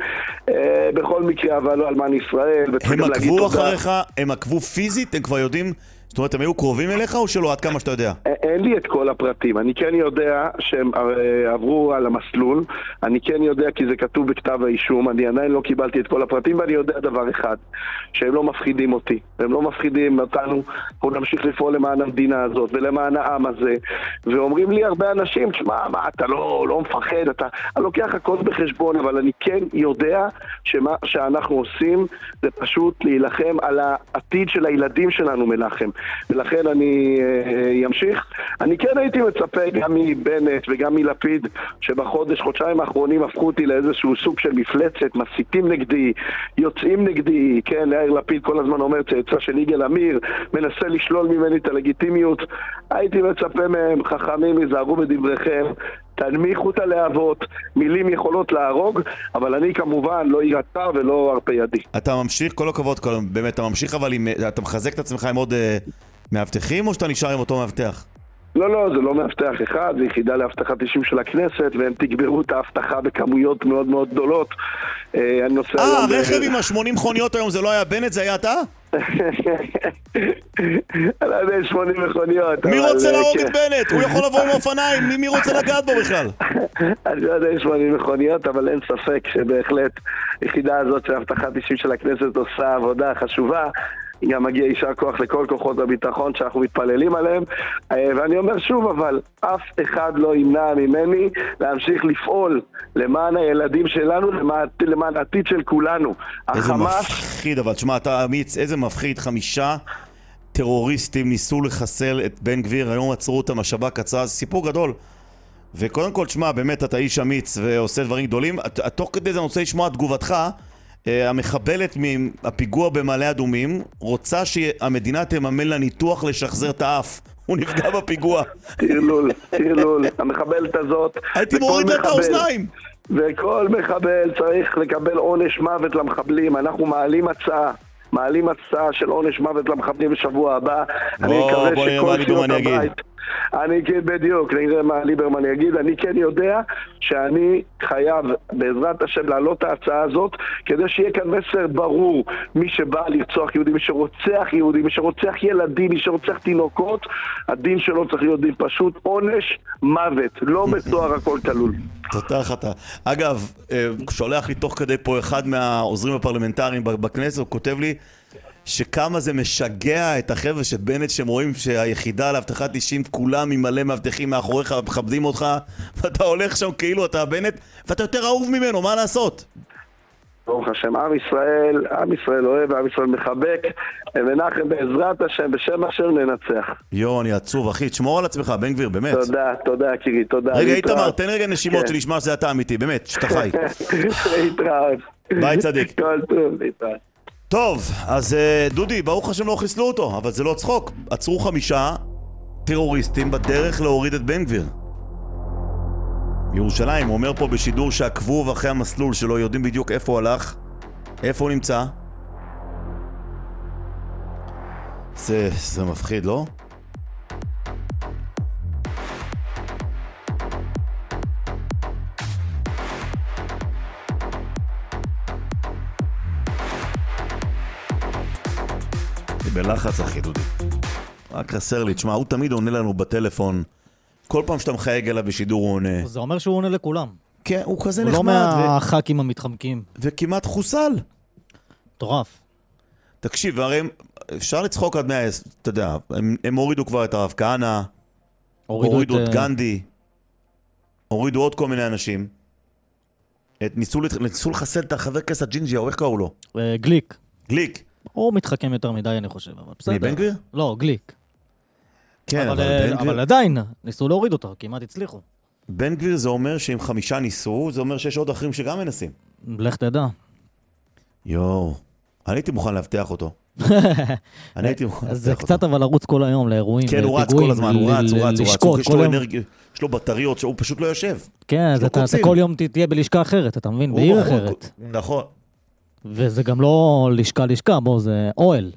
בכל מקרה, אבל לא אלמן ישראל. הם עקבו אחריך, הם עקבו פיזית, הם כבר יודעים, זאת אומרת, הם היו קרובים אליך או שלא, עד כמה שאתה יודע? אין לי את כל הפרטים, אני כן יודע שהם עברו על המסלול, אני כן יודע כי זה כתוב בכתב האישום, אני עדיין לא קיבלתי את כל הפרטים, ואני יודע דבר אחד, שהם לא מפחידים אותי, הם לא מפחידים אותנו, אנחנו נמשיך לפעול למען המדינה הזאת ולמען העם הזה, ואומרים לי הרבה אנשים, תשמע, מה, אתה לא, לא מפחד, אתה אני לוקח הכל בחשבון, אבל אני כן יודע שמה שאנחנו עושים זה פשוט להילחם על העתיד של הילדים שלנו, מנחם. ולכן אני אמשיך. אני כן הייתי מצפה גם מבנט וגם מלפיד שבחודש, חודשיים האחרונים הפכו אותי לאיזשהו סוג של מפלצת, מסיתים נגדי, יוצאים נגדי, כן, יאיר לפיד כל הזמן אומר צאצא של יגאל עמיר, מנסה לשלול ממני את הלגיטימיות. הייתי מצפה מהם, חכמים, היזהרו בדבריכם, תנמיכו את הלהבות, מילים יכולות להרוג, אבל אני כמובן לא ירתע ולא ארפה ידי. אתה ממשיך, כל הכבוד, כל, באמת, אתה ממשיך, אבל עם, אתה מחזק את עצמך עם עוד uh, מאבטחים, או שאתה נשאר עם אותו מאבטח? לא, לא, זה לא מאבטח אחד, זה יחידה להבטחת אישים של הכנסת, והם תגברו את ההבטחה בכמויות מאוד מאוד גדולות. אה, הרכב עם ה-שמונים מכוניות היום, זה לא היה בנט, זה היה אתה? אני לא יודע, שמונים מכוניות. מי רוצה להרוג את בנט? הוא יכול לבוא עם אופניים, מי רוצה לגעת בו בכלל? אני לא יודע, שמונים מכוניות, אבל אין ספק שבהחלט היחידה הזאת של הבטחת אישים של הכנסת עושה עבודה חשובה. גם מגיע יישר כוח לכל כוחות הביטחון שאנחנו מתפללים עליהם, ואני אומר שוב, אבל אף אחד לא ימנע ממני להמשיך לפעול למען הילדים שלנו, למען, למען העתיד של כולנו. איזה החמאס... מפחיד, אבל תשמע, אתה אמיץ, איזה מפחיד, חמישה טרוריסטים ניסו לחסל את בן גביר, היום עצרו אותם, השב"כ עצר, זה סיפור גדול. וקודם כל, תשמע, באמת אתה איש אמיץ ועושה דברים גדולים. תוך כדי זה אני רוצה לשמוע את תגובתך. המחבלת מהפיגוע במעלה אדומים רוצה שהמדינה תממן לה ניתוח לשחזר את האף. הוא נפגע בפיגוע. תרלול, תרלול. המחבלת הזאת... הייתי מוריד את האוזניים. וכל מחבל צריך לקבל עונש מוות למחבלים. אנחנו מעלים הצעה. מעלים הצעה של עונש מוות למחבלים בשבוע הבא. אני מקווה שכל סיעות הבית... אני כן, בדיוק, נראה מה ליברמן יגיד. אני כן יודע שאני חייב בעזרת השם להעלות את ההצעה הזאת כדי שיהיה כאן מסר ברור. מי שבא לרצוח יהודים, מי שרוצח יהודים, מי שרוצח ילדים, מי שרוצח תינוקות, הדין שלו צריך להיות דין פשוט, עונש מוות, לא בתואר הכל כלול. תותח אתה. אגב, שולח לי תוך כדי פה אחד מהעוזרים הפרלמנטריים בכנסת, הוא כותב לי שכמה זה משגע את החבר'ה של בנט שהם רואים שהיחידה להבטחת אישים כולם עם מלא מאבטחים מאחוריך מכבדים אותך, ואתה הולך שם כאילו אתה בנט ואתה יותר אהוב ממנו, מה לעשות? ברוך השם, עם ישראל, עם ישראל אוהב, עם ישראל מחבק, ומנחם בעזרת השם, בשם אשר ננצח. יו, אני עצוב, אחי, תשמור על עצמך, בן גביר, באמת. תודה, תודה, קירי, תודה. רגע, איתמר, תן רגע נשימות שנשמע שזה אתה אמיתי, באמת, שאתה חי. להתראות. ביי צדיק. כל טוב, להתראות. טוב, אז דודי, ברוך השם לא חיסלו אותו, אבל זה לא צחוק. עצרו חמישה טרוריסטים בדרך להוריד את בן גביר. ירושלים, הוא אומר פה בשידור שעקבו אחרי המסלול שלו, יודעים בדיוק איפה הוא הלך, איפה הוא נמצא. זה, זה מפחיד, לא? אני בלחץ, אחי, דודי. רק חסר לי, תשמע, הוא תמיד עונה לנו בטלפון. כל פעם שאתה מחייג אליו בשידור הוא עונה. זה אומר שהוא עונה לכולם. כן, הוא כזה נחמד. הוא לא מהח"כים המתחמקים. וכמעט חוסל. מטורף. תקשיב, הרי אפשר לצחוק עד מאה, אתה יודע, הם, הם הורידו כבר את הרב כהנא, הורידו, הורידו את, את גנדי, הורידו עוד כל מיני אנשים. את, ניסו, ניסו לחסל את החבר כנסת הג'ינג'י, או איך קראו לו? גליק. גליק. הוא מתחכם יותר מדי, אני חושב, אבל בסדר. מבן גביר? לא, גליק. כן, אבל, אבל, בן גביר... אבל עדיין, ניסו להוריד אותו, כמעט הצליחו. בן גביר זה אומר שאם חמישה ניסו, זה אומר שיש עוד אחרים שגם מנסים. לך תדע. יואו, אני הייתי מוכן להבטיח אותו. אני הייתי מוכן להבטיח אותו. זה קצת אבל לרוץ כל היום לאירועים. כן, הוא רץ כל הזמן, הוא רץ, הוא רץ, הוא רץ. יש לו אנרגיה, יש לו בטריות שהוא פשוט לא יושב. כן, אתה כל יום תהיה בלשכה אחרת, אתה מבין? בעיר אחרת. נכון. וזה גם לא לשכה לשכה, בוא, זה אוהל.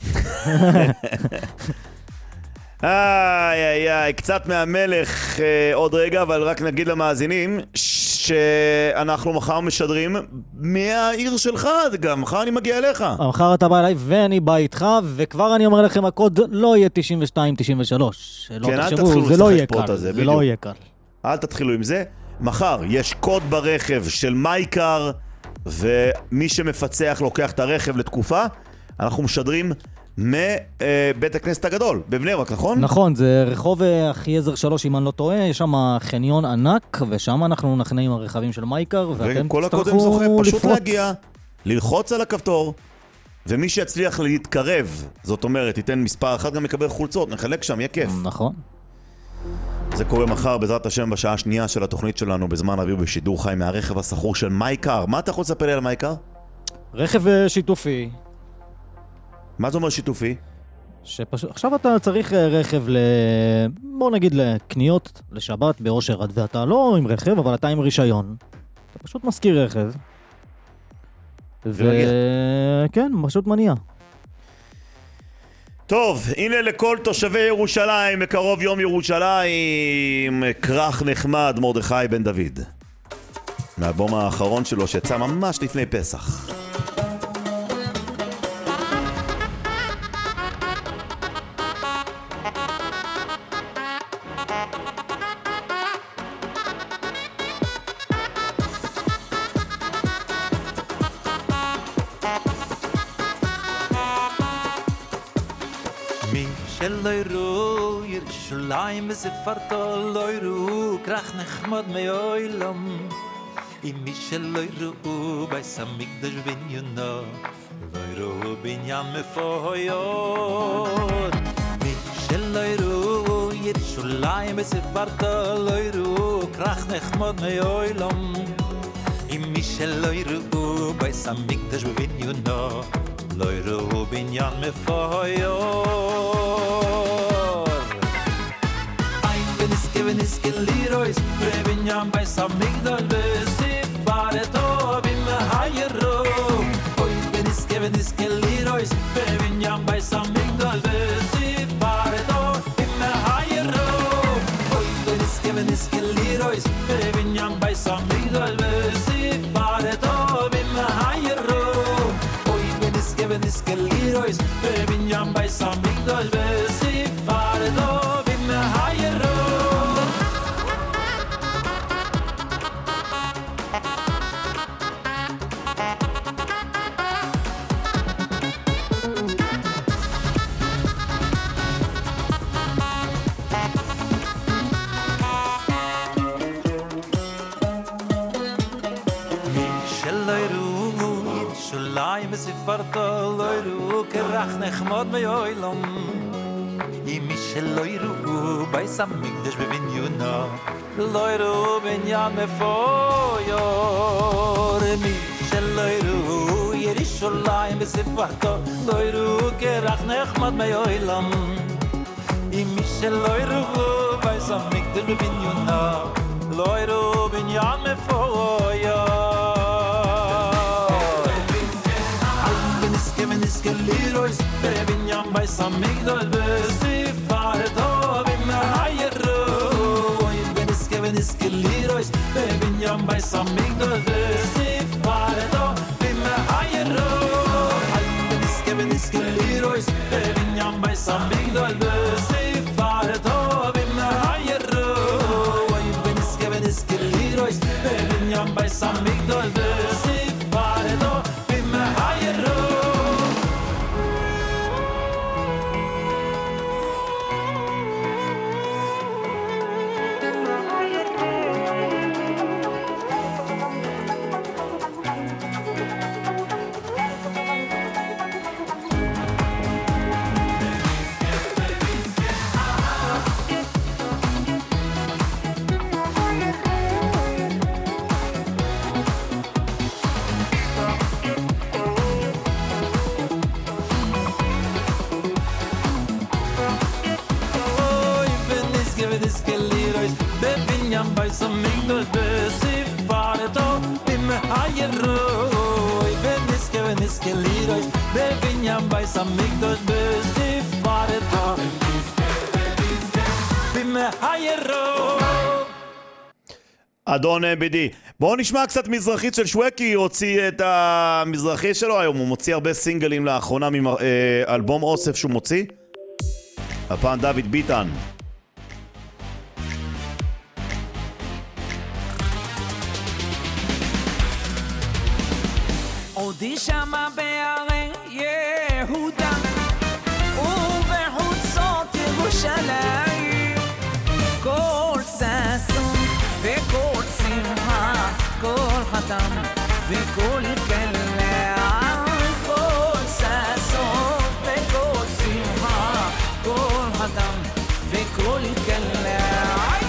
איי, איי, איי, קצת מהמלך אה, עוד רגע, אבל רק נגיד למאזינים שאנחנו מחר משדרים מהעיר שלך, גם מחר אני מגיע אליך. מחר אתה בא אליי ואני בא איתך, וכבר אני אומר לכם, הקוד לא יהיה תשעים ושתיים תשעים ושלוש. כן, אל תתחילו לשחק פרוט הזה, זה לא יהיה קל. אל תתחילו עם זה. מחר יש קוד ברכב של מייקר, ומי שמפצח לוקח את הרכב לתקופה. אנחנו משדרים מבית הכנסת הגדול, בבני ברק, נכון? נכון, זה רחוב אחיעזר שלוש, אם אני לא טועה, יש שם חניון ענק, ושם אנחנו נחנה עם הרכבים של מייקר, ואתם תצטרכו פשוט להגיע, ללחוץ על הכפתור, ומי שיצליח להתקרב, זאת אומרת, ייתן מספר אחד, גם יקבל חולצות, נחלק שם, יהיה כיף. נכון. זה קורה מחר, בעזרת השם, בשעה השנייה של התוכנית שלנו, בזמן אוויר בשידור חי מהרכב הסחור של מייקר. מה אתה יכול לספר לי על מייקר? רכב שיתופי. מה זה אומר שיתופי? שפשוט, עכשיו אתה צריך רכב ל... בוא נגיד לקניות, לשבת, באושר, ואתה לא עם רכב, אבל אתה עם רישיון. אתה פשוט מזכיר רכב. וכן, פשוט מניע. טוב, הנה לכל תושבי ירושלים, מקרוב יום ירושלים, כרך נחמד, מרדכי בן דוד. מהאלבום האחרון שלו שיצא ממש לפני פסח. ירושלים בספרתו לא יראו כרך נחמד מאוילם אם מי שלא יראו בייס המקדש בניונו לא יראו בניין מפויות מי שלא יראו ירושלים בספרתו לא יראו כרך נחמד מאוילם אם מי שלא יראו בייס המקדש בניונו לא יראו בניין מפויות Niske lirois Previnyan bei samigdal Besifareto Bim hayro Oy beniske beniske lirois Previnyan bei samigdal Besifareto Bim hayro Oy beniske beniske lirois Previnyan bei samigdal Besifareto Bim hayro Oy beniske beniske lirois Previnyan bei samigdal Besifareto Bim hayro פרטו לא יראו כרך נחמוד מיילום אם מי שלא יראו בייס המקדש בבניונו לא יראו בניין מפויר מי שלא יראו ירושלים בספרתו לא יראו כרך נחמד מיילום אם מי שלא יראו בייס המקדש בבניונו לא יראו בניין מפויר Lirois bevinyan bei samigdol besifarto bim hayro ben iske ben iske lirois bevinyan bei samigdol besifarto bim hayro ben iske ben iske lirois bevinyan bei samigdol besifarto bim hayro ben iske ben iske lirois bevinyan bei samigdol besifarto bim hayro bei samigdol besifarto bim hayro ben iske ben iske lirois bevinyan bei samigdol besifarto bim hayro אדון בידי, בואו נשמע קצת מזרחית של שווקי, הוציא את המזרחי שלו היום, הוא מוציא הרבה סינגלים לאחרונה מאלבום אוסף שהוא מוציא. הפעם דוד ביטן. עודי שמה בערי יהודה ובחוצות ירושלים כל ששון וכל שמחה כל חתם וכל כלה כל ששון וכל שמחה כל חתם וכל כלה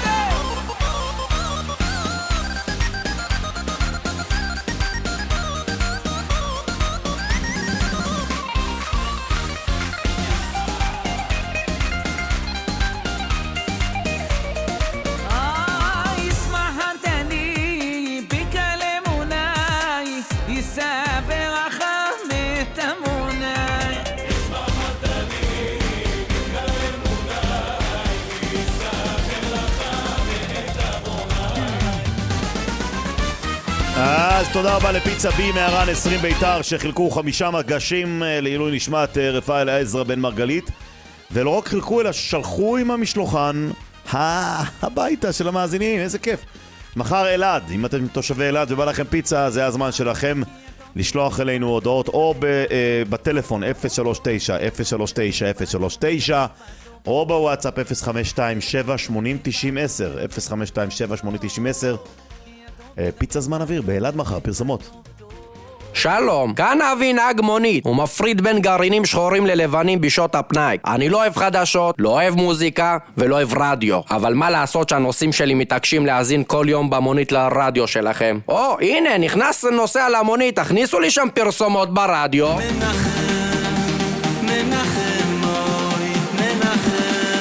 אז תודה רבה לפיצה בי מהרן עשרים ביתר שחילקו חמישה מגשים לעילוי נשמת רפאל עזרא בן מרגלית, ולא רק חילקו אלא שלחו עם המשלוחן הביתה של המאזינים. איזה כיף. מחר אלעד, אם אתם תושבי אלעד ובא לכם פיצה, זה הזמן שלכם לשלוח אלינו הודעות או בטלפון אפס שלוש תשע אפס שלוש תשע אפס שלוש תשע או בוואטסאפ אפס חמש שתיים שבע שמונים תשעים עשר אפס חמש שתיים שבע שמונים תשעים עשר. פיצה זמן אוויר באלעד מחר, פרסומות. שלום, כאן אבי נהג מונית, הוא מפריד בין גרעינים שחורים ללבנים בשעות הפנאי. אני לא אוהב חדשות, לא אוהב מוזיקה ולא אוהב רדיו, אבל מה לעשות שהנוסעים שלי מתעקשים להאזין כל יום במונית לרדיו שלכם? או, הנה, נכנס נוסע למונית, תכניסו לי שם פרסומות ברדיו. מנחם, מנחם, אוי, מנחם.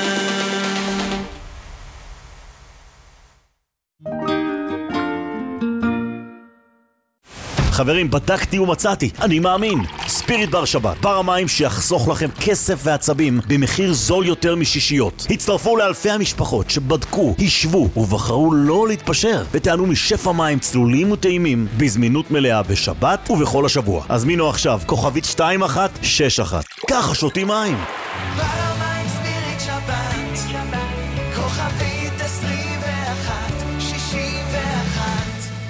חברים, בדקתי ומצאתי, אני מאמין. ספיריט בר שבת, בר המים שיחסוך לכם כסף ועצבים במחיר זול יותר משישיות. הצטרפו לאלפי המשפחות שבדקו, הישבו ובחרו לא להתפשר וטענו משף המים צלולים וטעימים בזמינות מלאה בשבת ובכל השבוע. הזמינו עכשיו, כוכבית שתיים אחת שש אחת. ככה שותים מים. בר המים ספיריט שבת, כוכבית עשרים ואחת שישים ואחת.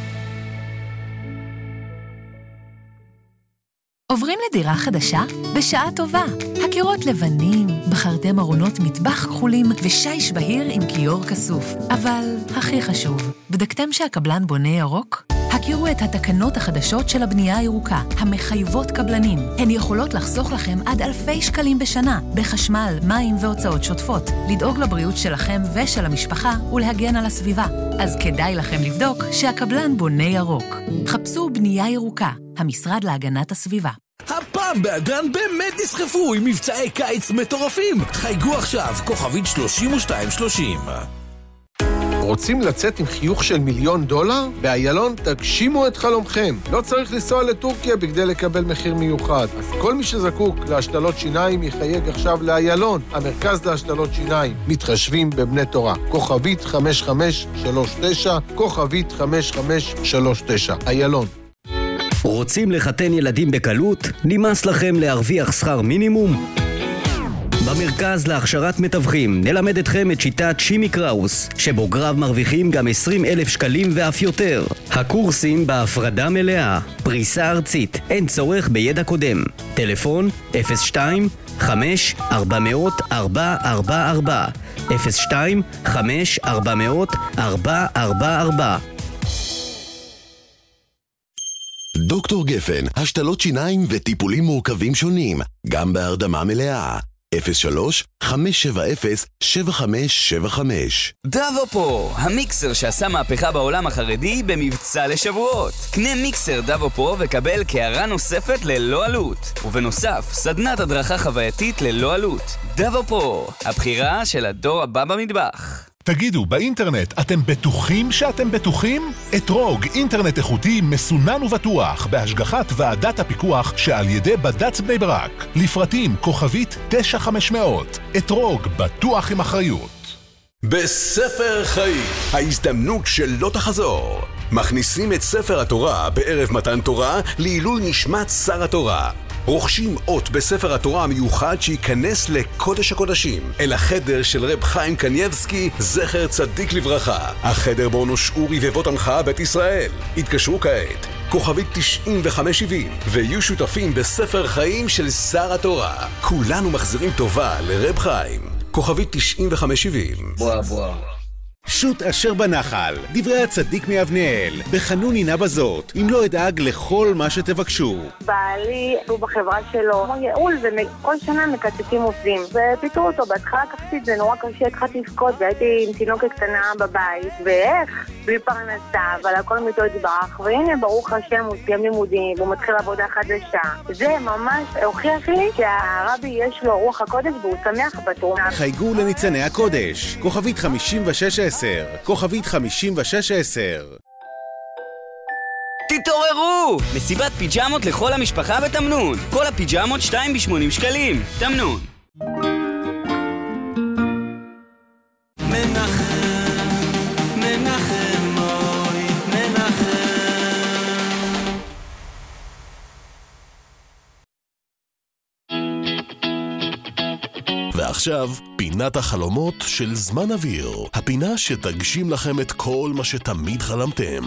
עוברים לדירה חדשה? בשעה טובה. הקירות לבנים, בחרתם ארונות מטבח כחולים ושיש בהיר עם כיור כסוף. אבל הכי חשוב, בדקתם שהקבלן בונה ירוק? הכירו את התקנות החדשות של הבנייה הירוקה, המחייבות קבלנים. הן יכולות לחסוך לכם עד אלפי שקלים בשנה, בחשמל, מים והוצאות שוטפות, לדאוג לבריאות שלכם ושל המשפחה ולהגן על הסביבה. אז כדאי לכם לבדוק שהקבלן בונה ירוק. חפשו בנייה ירוקה, המשרד להגנת הסביבה. הפעם באגן באמת נסחפו עם מבצעי קיץ מטורפים. חייגו עכשיו, כוכבית שלושים ושתיים שלושים. רוצים לצאת עם חיוך של מיליון דולר? באיילון תגשימו את חלומכם. לא צריך לנסוע לטורקיה בכדי לקבל מחיר מיוחד. אז כל מי שזקוק להשתלות שיניים יחייג עכשיו לאיילון, המרכז להשתלות שיניים. מתחשבים בבני תורה. כוכבית חמש חמש שלוש תשע, כוכבית חמש חמש שלוש תשע. איילון. רוצים לחתן ילדים בקלות? נמאס לכם להרוויח שכר מינימום? במרכז להכשרת מתווכים נלמד אתכם את שיטת שימי קראוס, שבוגריו מרוויחים גם עשרים אלף שקלים ואף יותר. הקורסים בהפרדה מלאה, פריסה ארצית, אין צורך בידע קודם. טלפון אפס שתיים חמש ארבע מאות ארבע ארבע ארבע אפס שתיים חמש ארבע מאות ארבע ארבע ארבע. דוקטור גפן, השתלות שיניים וטיפולים מורכבים שונים, גם בהרדמה מלאה. אפס שלוש חמש שבע אפס שבע חמש שבע חמש. דאבופו, המיקסר שעשה מהפכה בעולם החרדי במבצע לשבועות. קנה מיקסר דאבופו וקבל קערה נוספת ללא עלות. ובנוסף, סדנת הדרכה חווייתית ללא עלות. דאבופו, הבחירה של הדור הבא במטבח. תגידו, באינטרנט אתם בטוחים שאתם בטוחים? אתרוג, אינטרנט איכותי, מסונן ובטוח, בהשגחת ועדת הפיקוח שעל ידי בד"ץ בני ברק. לפרטים כוכבית תשע חמש מאות. אתרוג, בטוח עם אחריות. בספר חיים, ההזדמנות שלא תחזור. מכניסים את ספר התורה בערב מתן תורה לעילוי נשמת שר התורה. רוכשים אות בספר התורה המיוחד שייכנס לקודש הקודשים, אל החדר של רב חיים קנייבסקי, זכר צדיק לברכה. החדר בו נושעו רבבות עמך בית ישראל. התקשרו כעת, כוכבית תשעים וחמש שבעים, ויהיו שותפים בספר חיים של שר התורה. כולנו מחזירים טובה לרב חיים. כוכבית תשעים וחמש שבעים. בוא בוא. שוט אשר בנחל, דברי הצדיק מאבניאל, בחנון הנה בזאת, אם לא אדאג לכל מה שתבקשו. בעלי הוא בחברה שלו, כמו יעול, וכל שנה מקצצים עובדים, ופיתרו אותו. בהתחלה לקחתי את זה נורא קשה, התחלתי לבכות, והייתי עם תינוקת קטנה בבית, ואיך? בלי פרנסה, אבל הכל מיתו התברך, והנה ברוך השם הוא סיים לימודים, והוא מתחיל עבודה חדשה. זה ממש הוכיח לי שהרבי יש לו רוח הקודש והוא שמח בתורה. חייגו לניצני הקודש, כוכבית חמישים ושש עשר, כוכבית חמישים ושש עשר. תתעוררו! מסיבת פיג'מות לכל המשפחה בתמנון. כל הפיג'מות שתיים בשמונים שקלים. תמנון. ועכשיו, פינת החלומות של זמן אוויר. הפינה שתגשים לכם את כל מה שתמיד חלמתם.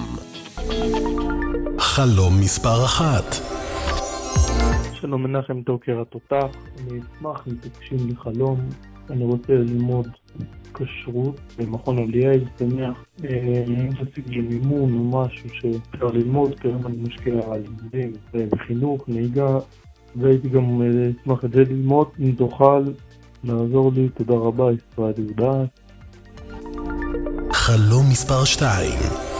חלום מספר אחת. שלום, מנחם טוקר התותח. אני אשמח אם תגשים לי חלום. אני רוצה ללמוד כשרות במכון אליעז, שמח. אני רציתי למימון או משהו שאפשר ללמוד, כי היום אני משקיע על לימודים וחינוך, נהיגה, והייתי גם אשמח את זה ללמוד. אם תוכל לעזור לי, תודה רבה, ישראל יודעת. חלום מספר שתיים.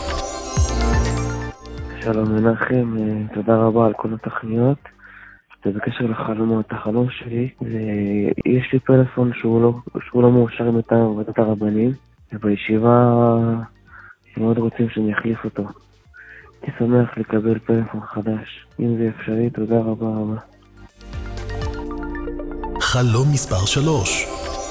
שלום מנחם, תודה רבה על כל התכניות. זה בקשר לחלומות, החלום שלי, יש לי פלאפון שהוא לא, שהוא לא מאושר מטעם ועדת הרבנים, ובישיבה מאוד רוצים שאני אחליף אותו. הייתי שמח לקבל פלאפון חדש. אם זה אפשרי, תודה רבה רבה. חלום מספר שלוש.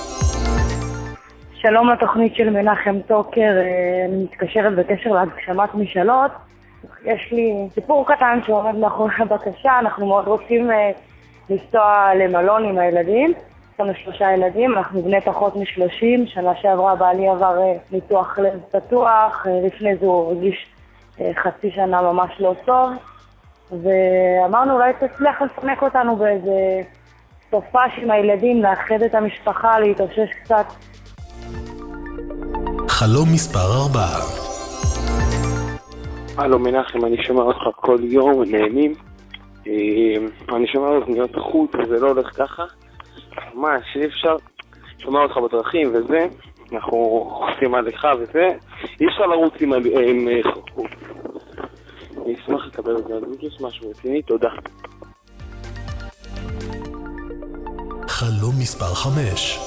שלום לתוכנית של מנחם טוקר, אני מתקשרת בקשר להגשמת משאלות. יש לי סיפור קטן שעומד מאחורי הבקשה. אנחנו מאוד רוצים לנסוע למלון עם הילדים. יש לנו שלושה ילדים, אנחנו בני פחות משלושים. שנה שעברה בעלי עבר ניתוח לב פתוח, לפני זה הוא הרגיש חצי שנה ממש לא טוב. ואמרנו אולי תצליח לסמק אותנו באיזה סופש עם הילדים, לאחד את המשפחה, להתאושש קצת. חלום מספר ארבע. הלו מנחם, אני שומע אותך כל יום, נהנים. אני שומע אוזניות החוץ וזה לא הולך ככה. ממש, אי אפשר, שומע אותך בדרכים וזה, אנחנו חוסים עליך וזה, אי אפשר לרוץ עם חוץ. אני אשמח לקבל את זה, אני יש משהו רציני, תודה. חלום מספר חמש.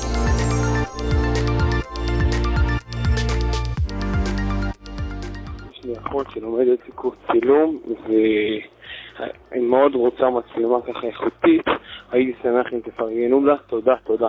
יש לי אחות שלומדת סיקור צילום והיא מאוד רוצה מצלמה ככה איכותית, הייתי שמח אם תפרגנו לה, תודה, תודה.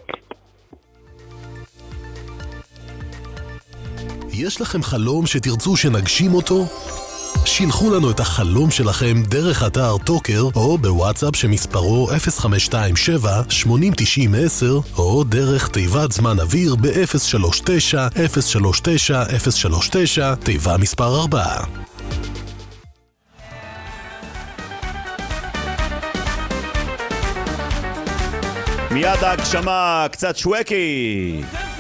יש לכם חלום שתרצו שנגשים אותו? שילחו לנו את החלום שלכם דרך אתר טוקר או בוואטסאפ שמספרו אפס חמש שתיים שבע שמונים תשעים עשר או דרך תיבת זמן אוויר ב-אפס שלוש תשע אפס שלוש תשע אפס שלוש תשע תיבה מספר ארבע. מיד ההגשמה, קצת שווקי.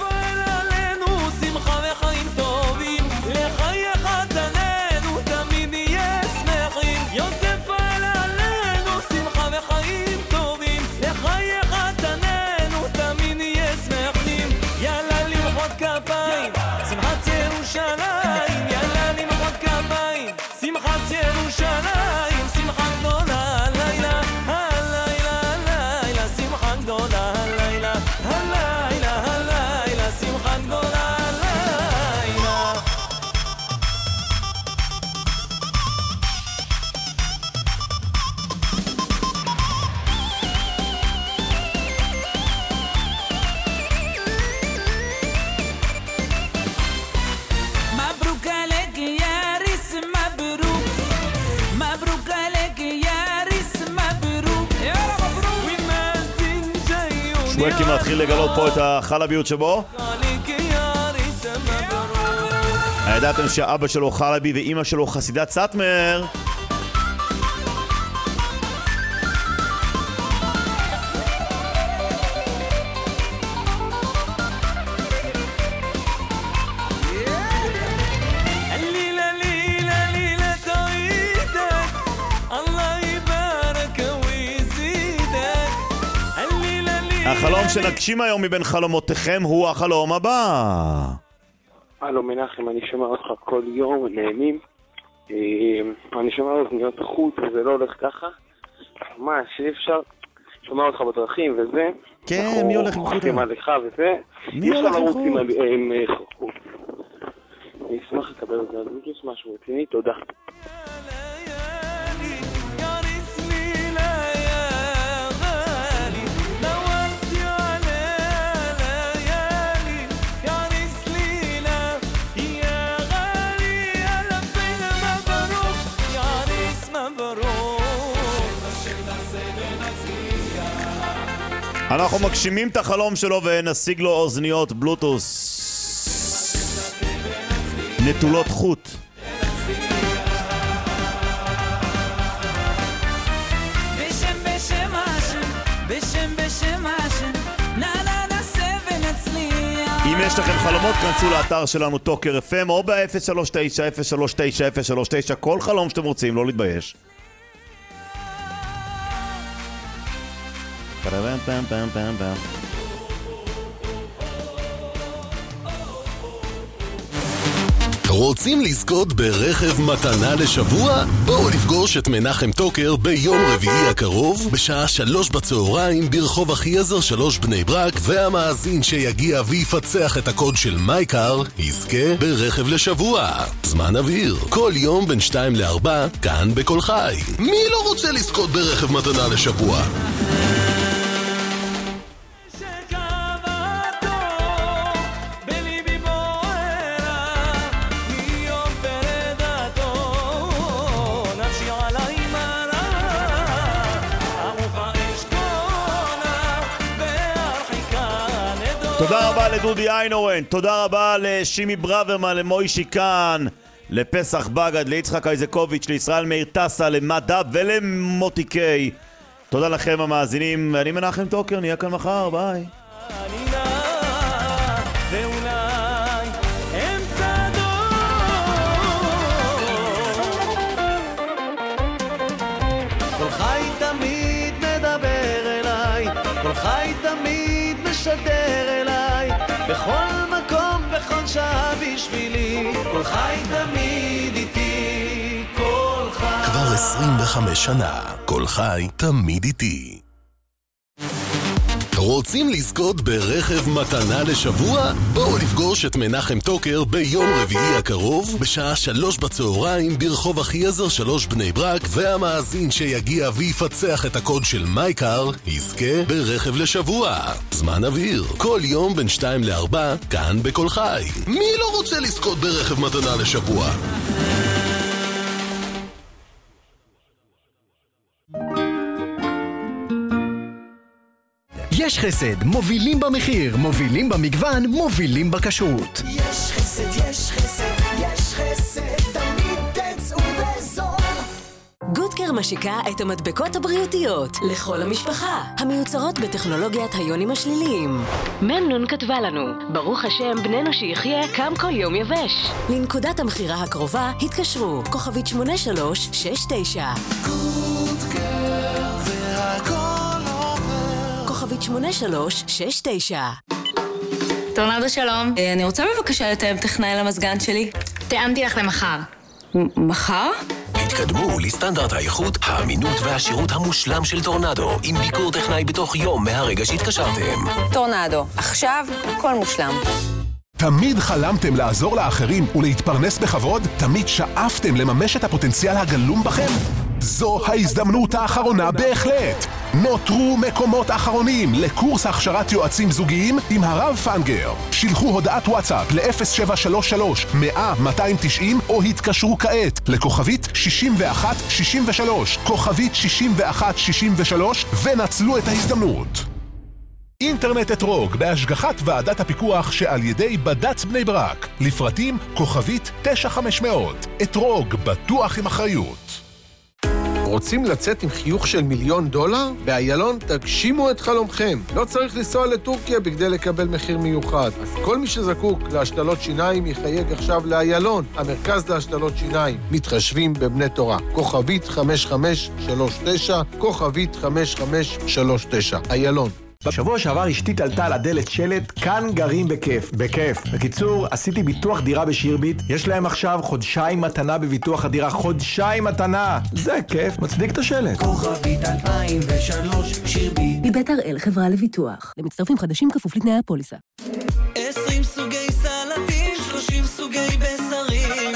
שווקי מתחיל לגלות פה את החלביות שבו. הידעתם שאבא שלו חלבי ואימא שלו חסידת סאטמר? החלום שנגשים היום מבין חלומותיכם הוא החלום הבא. הלו מנחם, אני שומע אותך כל יום, נהנים. אני שומע אוזניות החוץ וזה לא הולך ככה. ממש, אי אפשר, שומע אותך בדרכים וזה. כן, מי הולך עם חוט? אנחנו חוסים עליך וזה. מי הולך עם חוט? עם חוט. אני אשמח לקבל את זה, אני יש משהו רציני, תודה. אנחנו מגשימים את החלום שלו ונשיג לו אוזניות בלוטוס נטולות חוט. אם יש לכם חלומות, כנסו לאתר שלנו טוקר אף אם או ב-אפס שלוש תשע אפס שלוש תשע אפס שלוש תשע, כל חלום שאתם רוצים, לא להתבייש. פם פם פם פם פם. רוצים לזכות ברכב מתנה לשבוע? בואו לפגוש את מנחם טוקר ביום רביעי הקרוב בשעה שלוש בצהריים ברחוב אחיעזר שלוש בני ברק, והמאזין שיגיע ויפצח את הקוד של מייקר יזכה ברכב לשבוע. זמן אוויר, כל יום בין שתיים לארבע, כאן בכל חי. מי לא רוצה לזכות ברכב מתנה לשבוע? תודה רבה לדודי איינורן, תודה רבה לשימי ברוורמן, למוישי קאן, לפסח בגד, ליצחק איזקוביץ', לישראל מאיר טסה, למדב ולמוטי קיי. תודה לכם המאזינים, אני מנחם טוקר, נהיה כאן מחר, ביי. בכל מקום, בכל שעה בשבילי, כל חי תמיד איתי, כל חי. כבר עשרים וחמש שנה, כל חי תמיד איתי. רוצים לזכות ברכב מתנה לשבוע? בואו לפגוש את מנחם טוקר ביום רביעי הקרוב בשעה שלוש בצהריים ברחוב אחיעזר שלוש בני ברק, והמאזין שיגיע ויפצח את הקוד של מייקר יזכה ברכב לשבוע. זמן אוויר, כל יום בין שתיים לארבע, כאן בכל חי. מי לא רוצה לזכות ברכב מתנה לשבוע? יש חסד, מובילים במחיר, מובילים במגוון, מובילים בכשרות. יש חסד, יש חסד, יש חסד, תמיד תצאו בזול. גוטקר משיקה את המדבקות הבריאותיות לכל המשפחה, המיוצרות בטכנולוגיית היונים השליליים. ממנון כתבה לנו, ברוך השם בננו שיחיה קם כל יום יבש. לנקודת המחירה הקרובה התקשרו, כוכבית שמונה שלוש שש תשע. גוטקר זה הכל עובר. כוכבית שמונה שלוש שש תשע. טורנדו שלום, אני רוצה בבקשה לתאם טכנאי למזגן שלי. תאמתי לך למחר. מחר? התקדמו לסטנדרט האיכות, האמינות והשירות המושלם של טורנדו, עם ביקור טכנאי בתוך יום מהרגע שהתקשרתם. טורנדו, עכשיו הכל מושלם. תמיד חלמתם לעזור לאחרים ולהתפרנס בכבוד? תמיד שאפתם לממש את הפוטנציאל הגלום בכם? זו ההזדמנות האחרונה בהחלט. נותרו מקומות אחרונים לקורס הכשרת יועצים זוגיים עם הרב פנגר. שילחו הודעת וואטסאפ ל-אפס שבע שלוש שלוש מאה מאתיים תשעים או התקשרו כעת לכוכבית שישים ואחת שישים ושלוש, כוכבית שישים ואחת שישים ושלוש, ונצלו את ההזדמנות. אינטרנט אתרוג בהשגחת ועדת הפיקוח שעל ידי בד"ץ בני ברק. לפרטים כוכבית תשע חמש מאות. אתרוג בטוח עם אחריות. רוצים לצאת עם חיוך של מיליון דולר? באיילון תגשימו את חלומכם. לא צריך לנסוע לטורקיה בכדי לקבל מחיר מיוחד. אז כל מי שזקוק להשתלות שיניים יחייג עכשיו לאיילון, המרכז להשתלות שיניים. מתחשבים בבני תורה. כוכבית חמש חמש שלוש תשע, כוכבית חמש חמש שלוש תשע. איילון. בשבוע שעבר אשתי תלתה על הדלת שלט, כאן גרים בכיף. בכיף. בקיצור, עשיתי ביטוח דירה בשירביט, יש להם עכשיו חודשיים מתנה בביטוח הדירה, חודשיים מתנה. זה כיף, מצדיק את השלט. כוכבית אלפיים ושלוש שירביט. מבית הראל חברה לביטוח. למצטרפים חדשים כפוף לתנאי הפוליסה. עשרים סוגי סלטים, שלושים סוגי בשרים.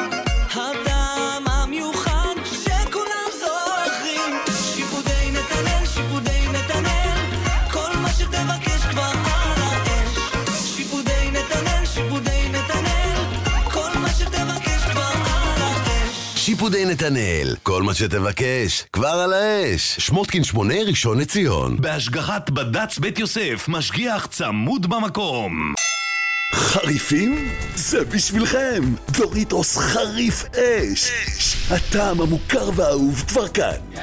הטעם המיוחד שכולם זוכרים. שיפודי נתנאל, שיפודי נתנאל. כל מה שתבקש כבר על האש. שיפודי נתנאל, שיפודי נתנאל. כל מה שתבקש כבר על האש. שיפודי נתנאל, כל מה שתבקש כבר על האש. שמוטקין שמונה, ראשון לציון. בהשגחת בד"ץ בית יוסף, משגיח צמוד במקום. חריפים? זה בשבילכם! דוריטוס חריף אש! הטעם המוכר והאהוב כבר כאן.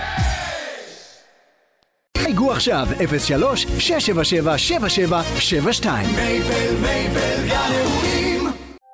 חייגו עכשיו אפס שלוש שש שבע שבע שבע שבע שבע שתיים. מייבל מייבל גן אירועים.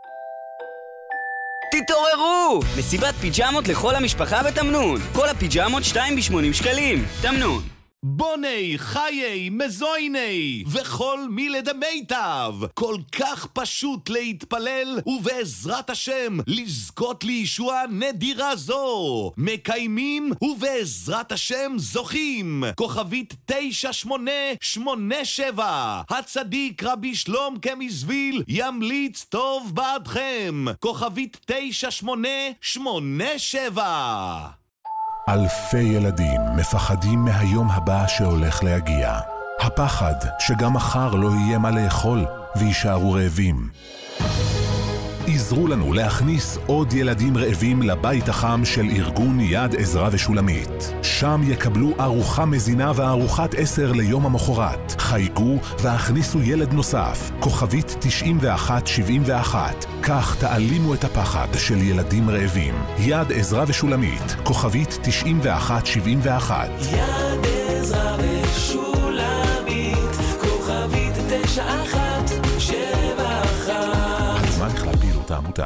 תתעוררו! מסיבת פיג'מות לכל המשפחה בתמנון. כל הפיג'מות שתיים ב-שמונים שקלים. תמנון. בוני, חיי, מזויני, וכל מילד המיטב. כל כך פשוט להתפלל, ובעזרת השם לזכות לישוע נדירה זו. מקיימים, ובעזרת השם זוכים. כוכבית תשע שמונה שמונה שבע. הצדיק רבי שלום כמזוויל ימליץ טוב בעדכם. כוכבית תשע שמונה שמונה שבע. אלפי ילדים מפחדים מהיום הבא שהולך להגיע. הפחד שגם מחר לא יהיה מה לאכול וישארו רעבים. עזרו לנו להכניס עוד ילדים רעבים לבית החם של ארגון יד עזרה ושולמית. שם יקבלו ארוחה מזינה וארוחת עשר ליום המחרת. חייגו והכניסו ילד נוסף, כוכבית תשעים ואחת שבעים ואחת. כך תעלימו את הפחד של ילדים רעבים. יד עזרה ושולמית, כוכבית תשעים ואחת שבעים ואחת. יד עזרה ושולמית, כוכבית תשע אחת שבע אחת. הזמן בכלל פעילות העמותה.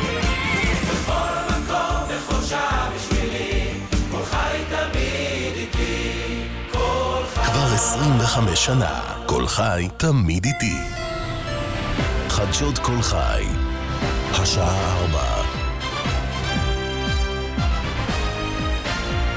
בכל מקום, בכל שעה בשבילי, כל חי תמיד איתי. עשרים וחמש שנה. כל חי תמיד איתי. חדשות כל חי, השעה ארבע.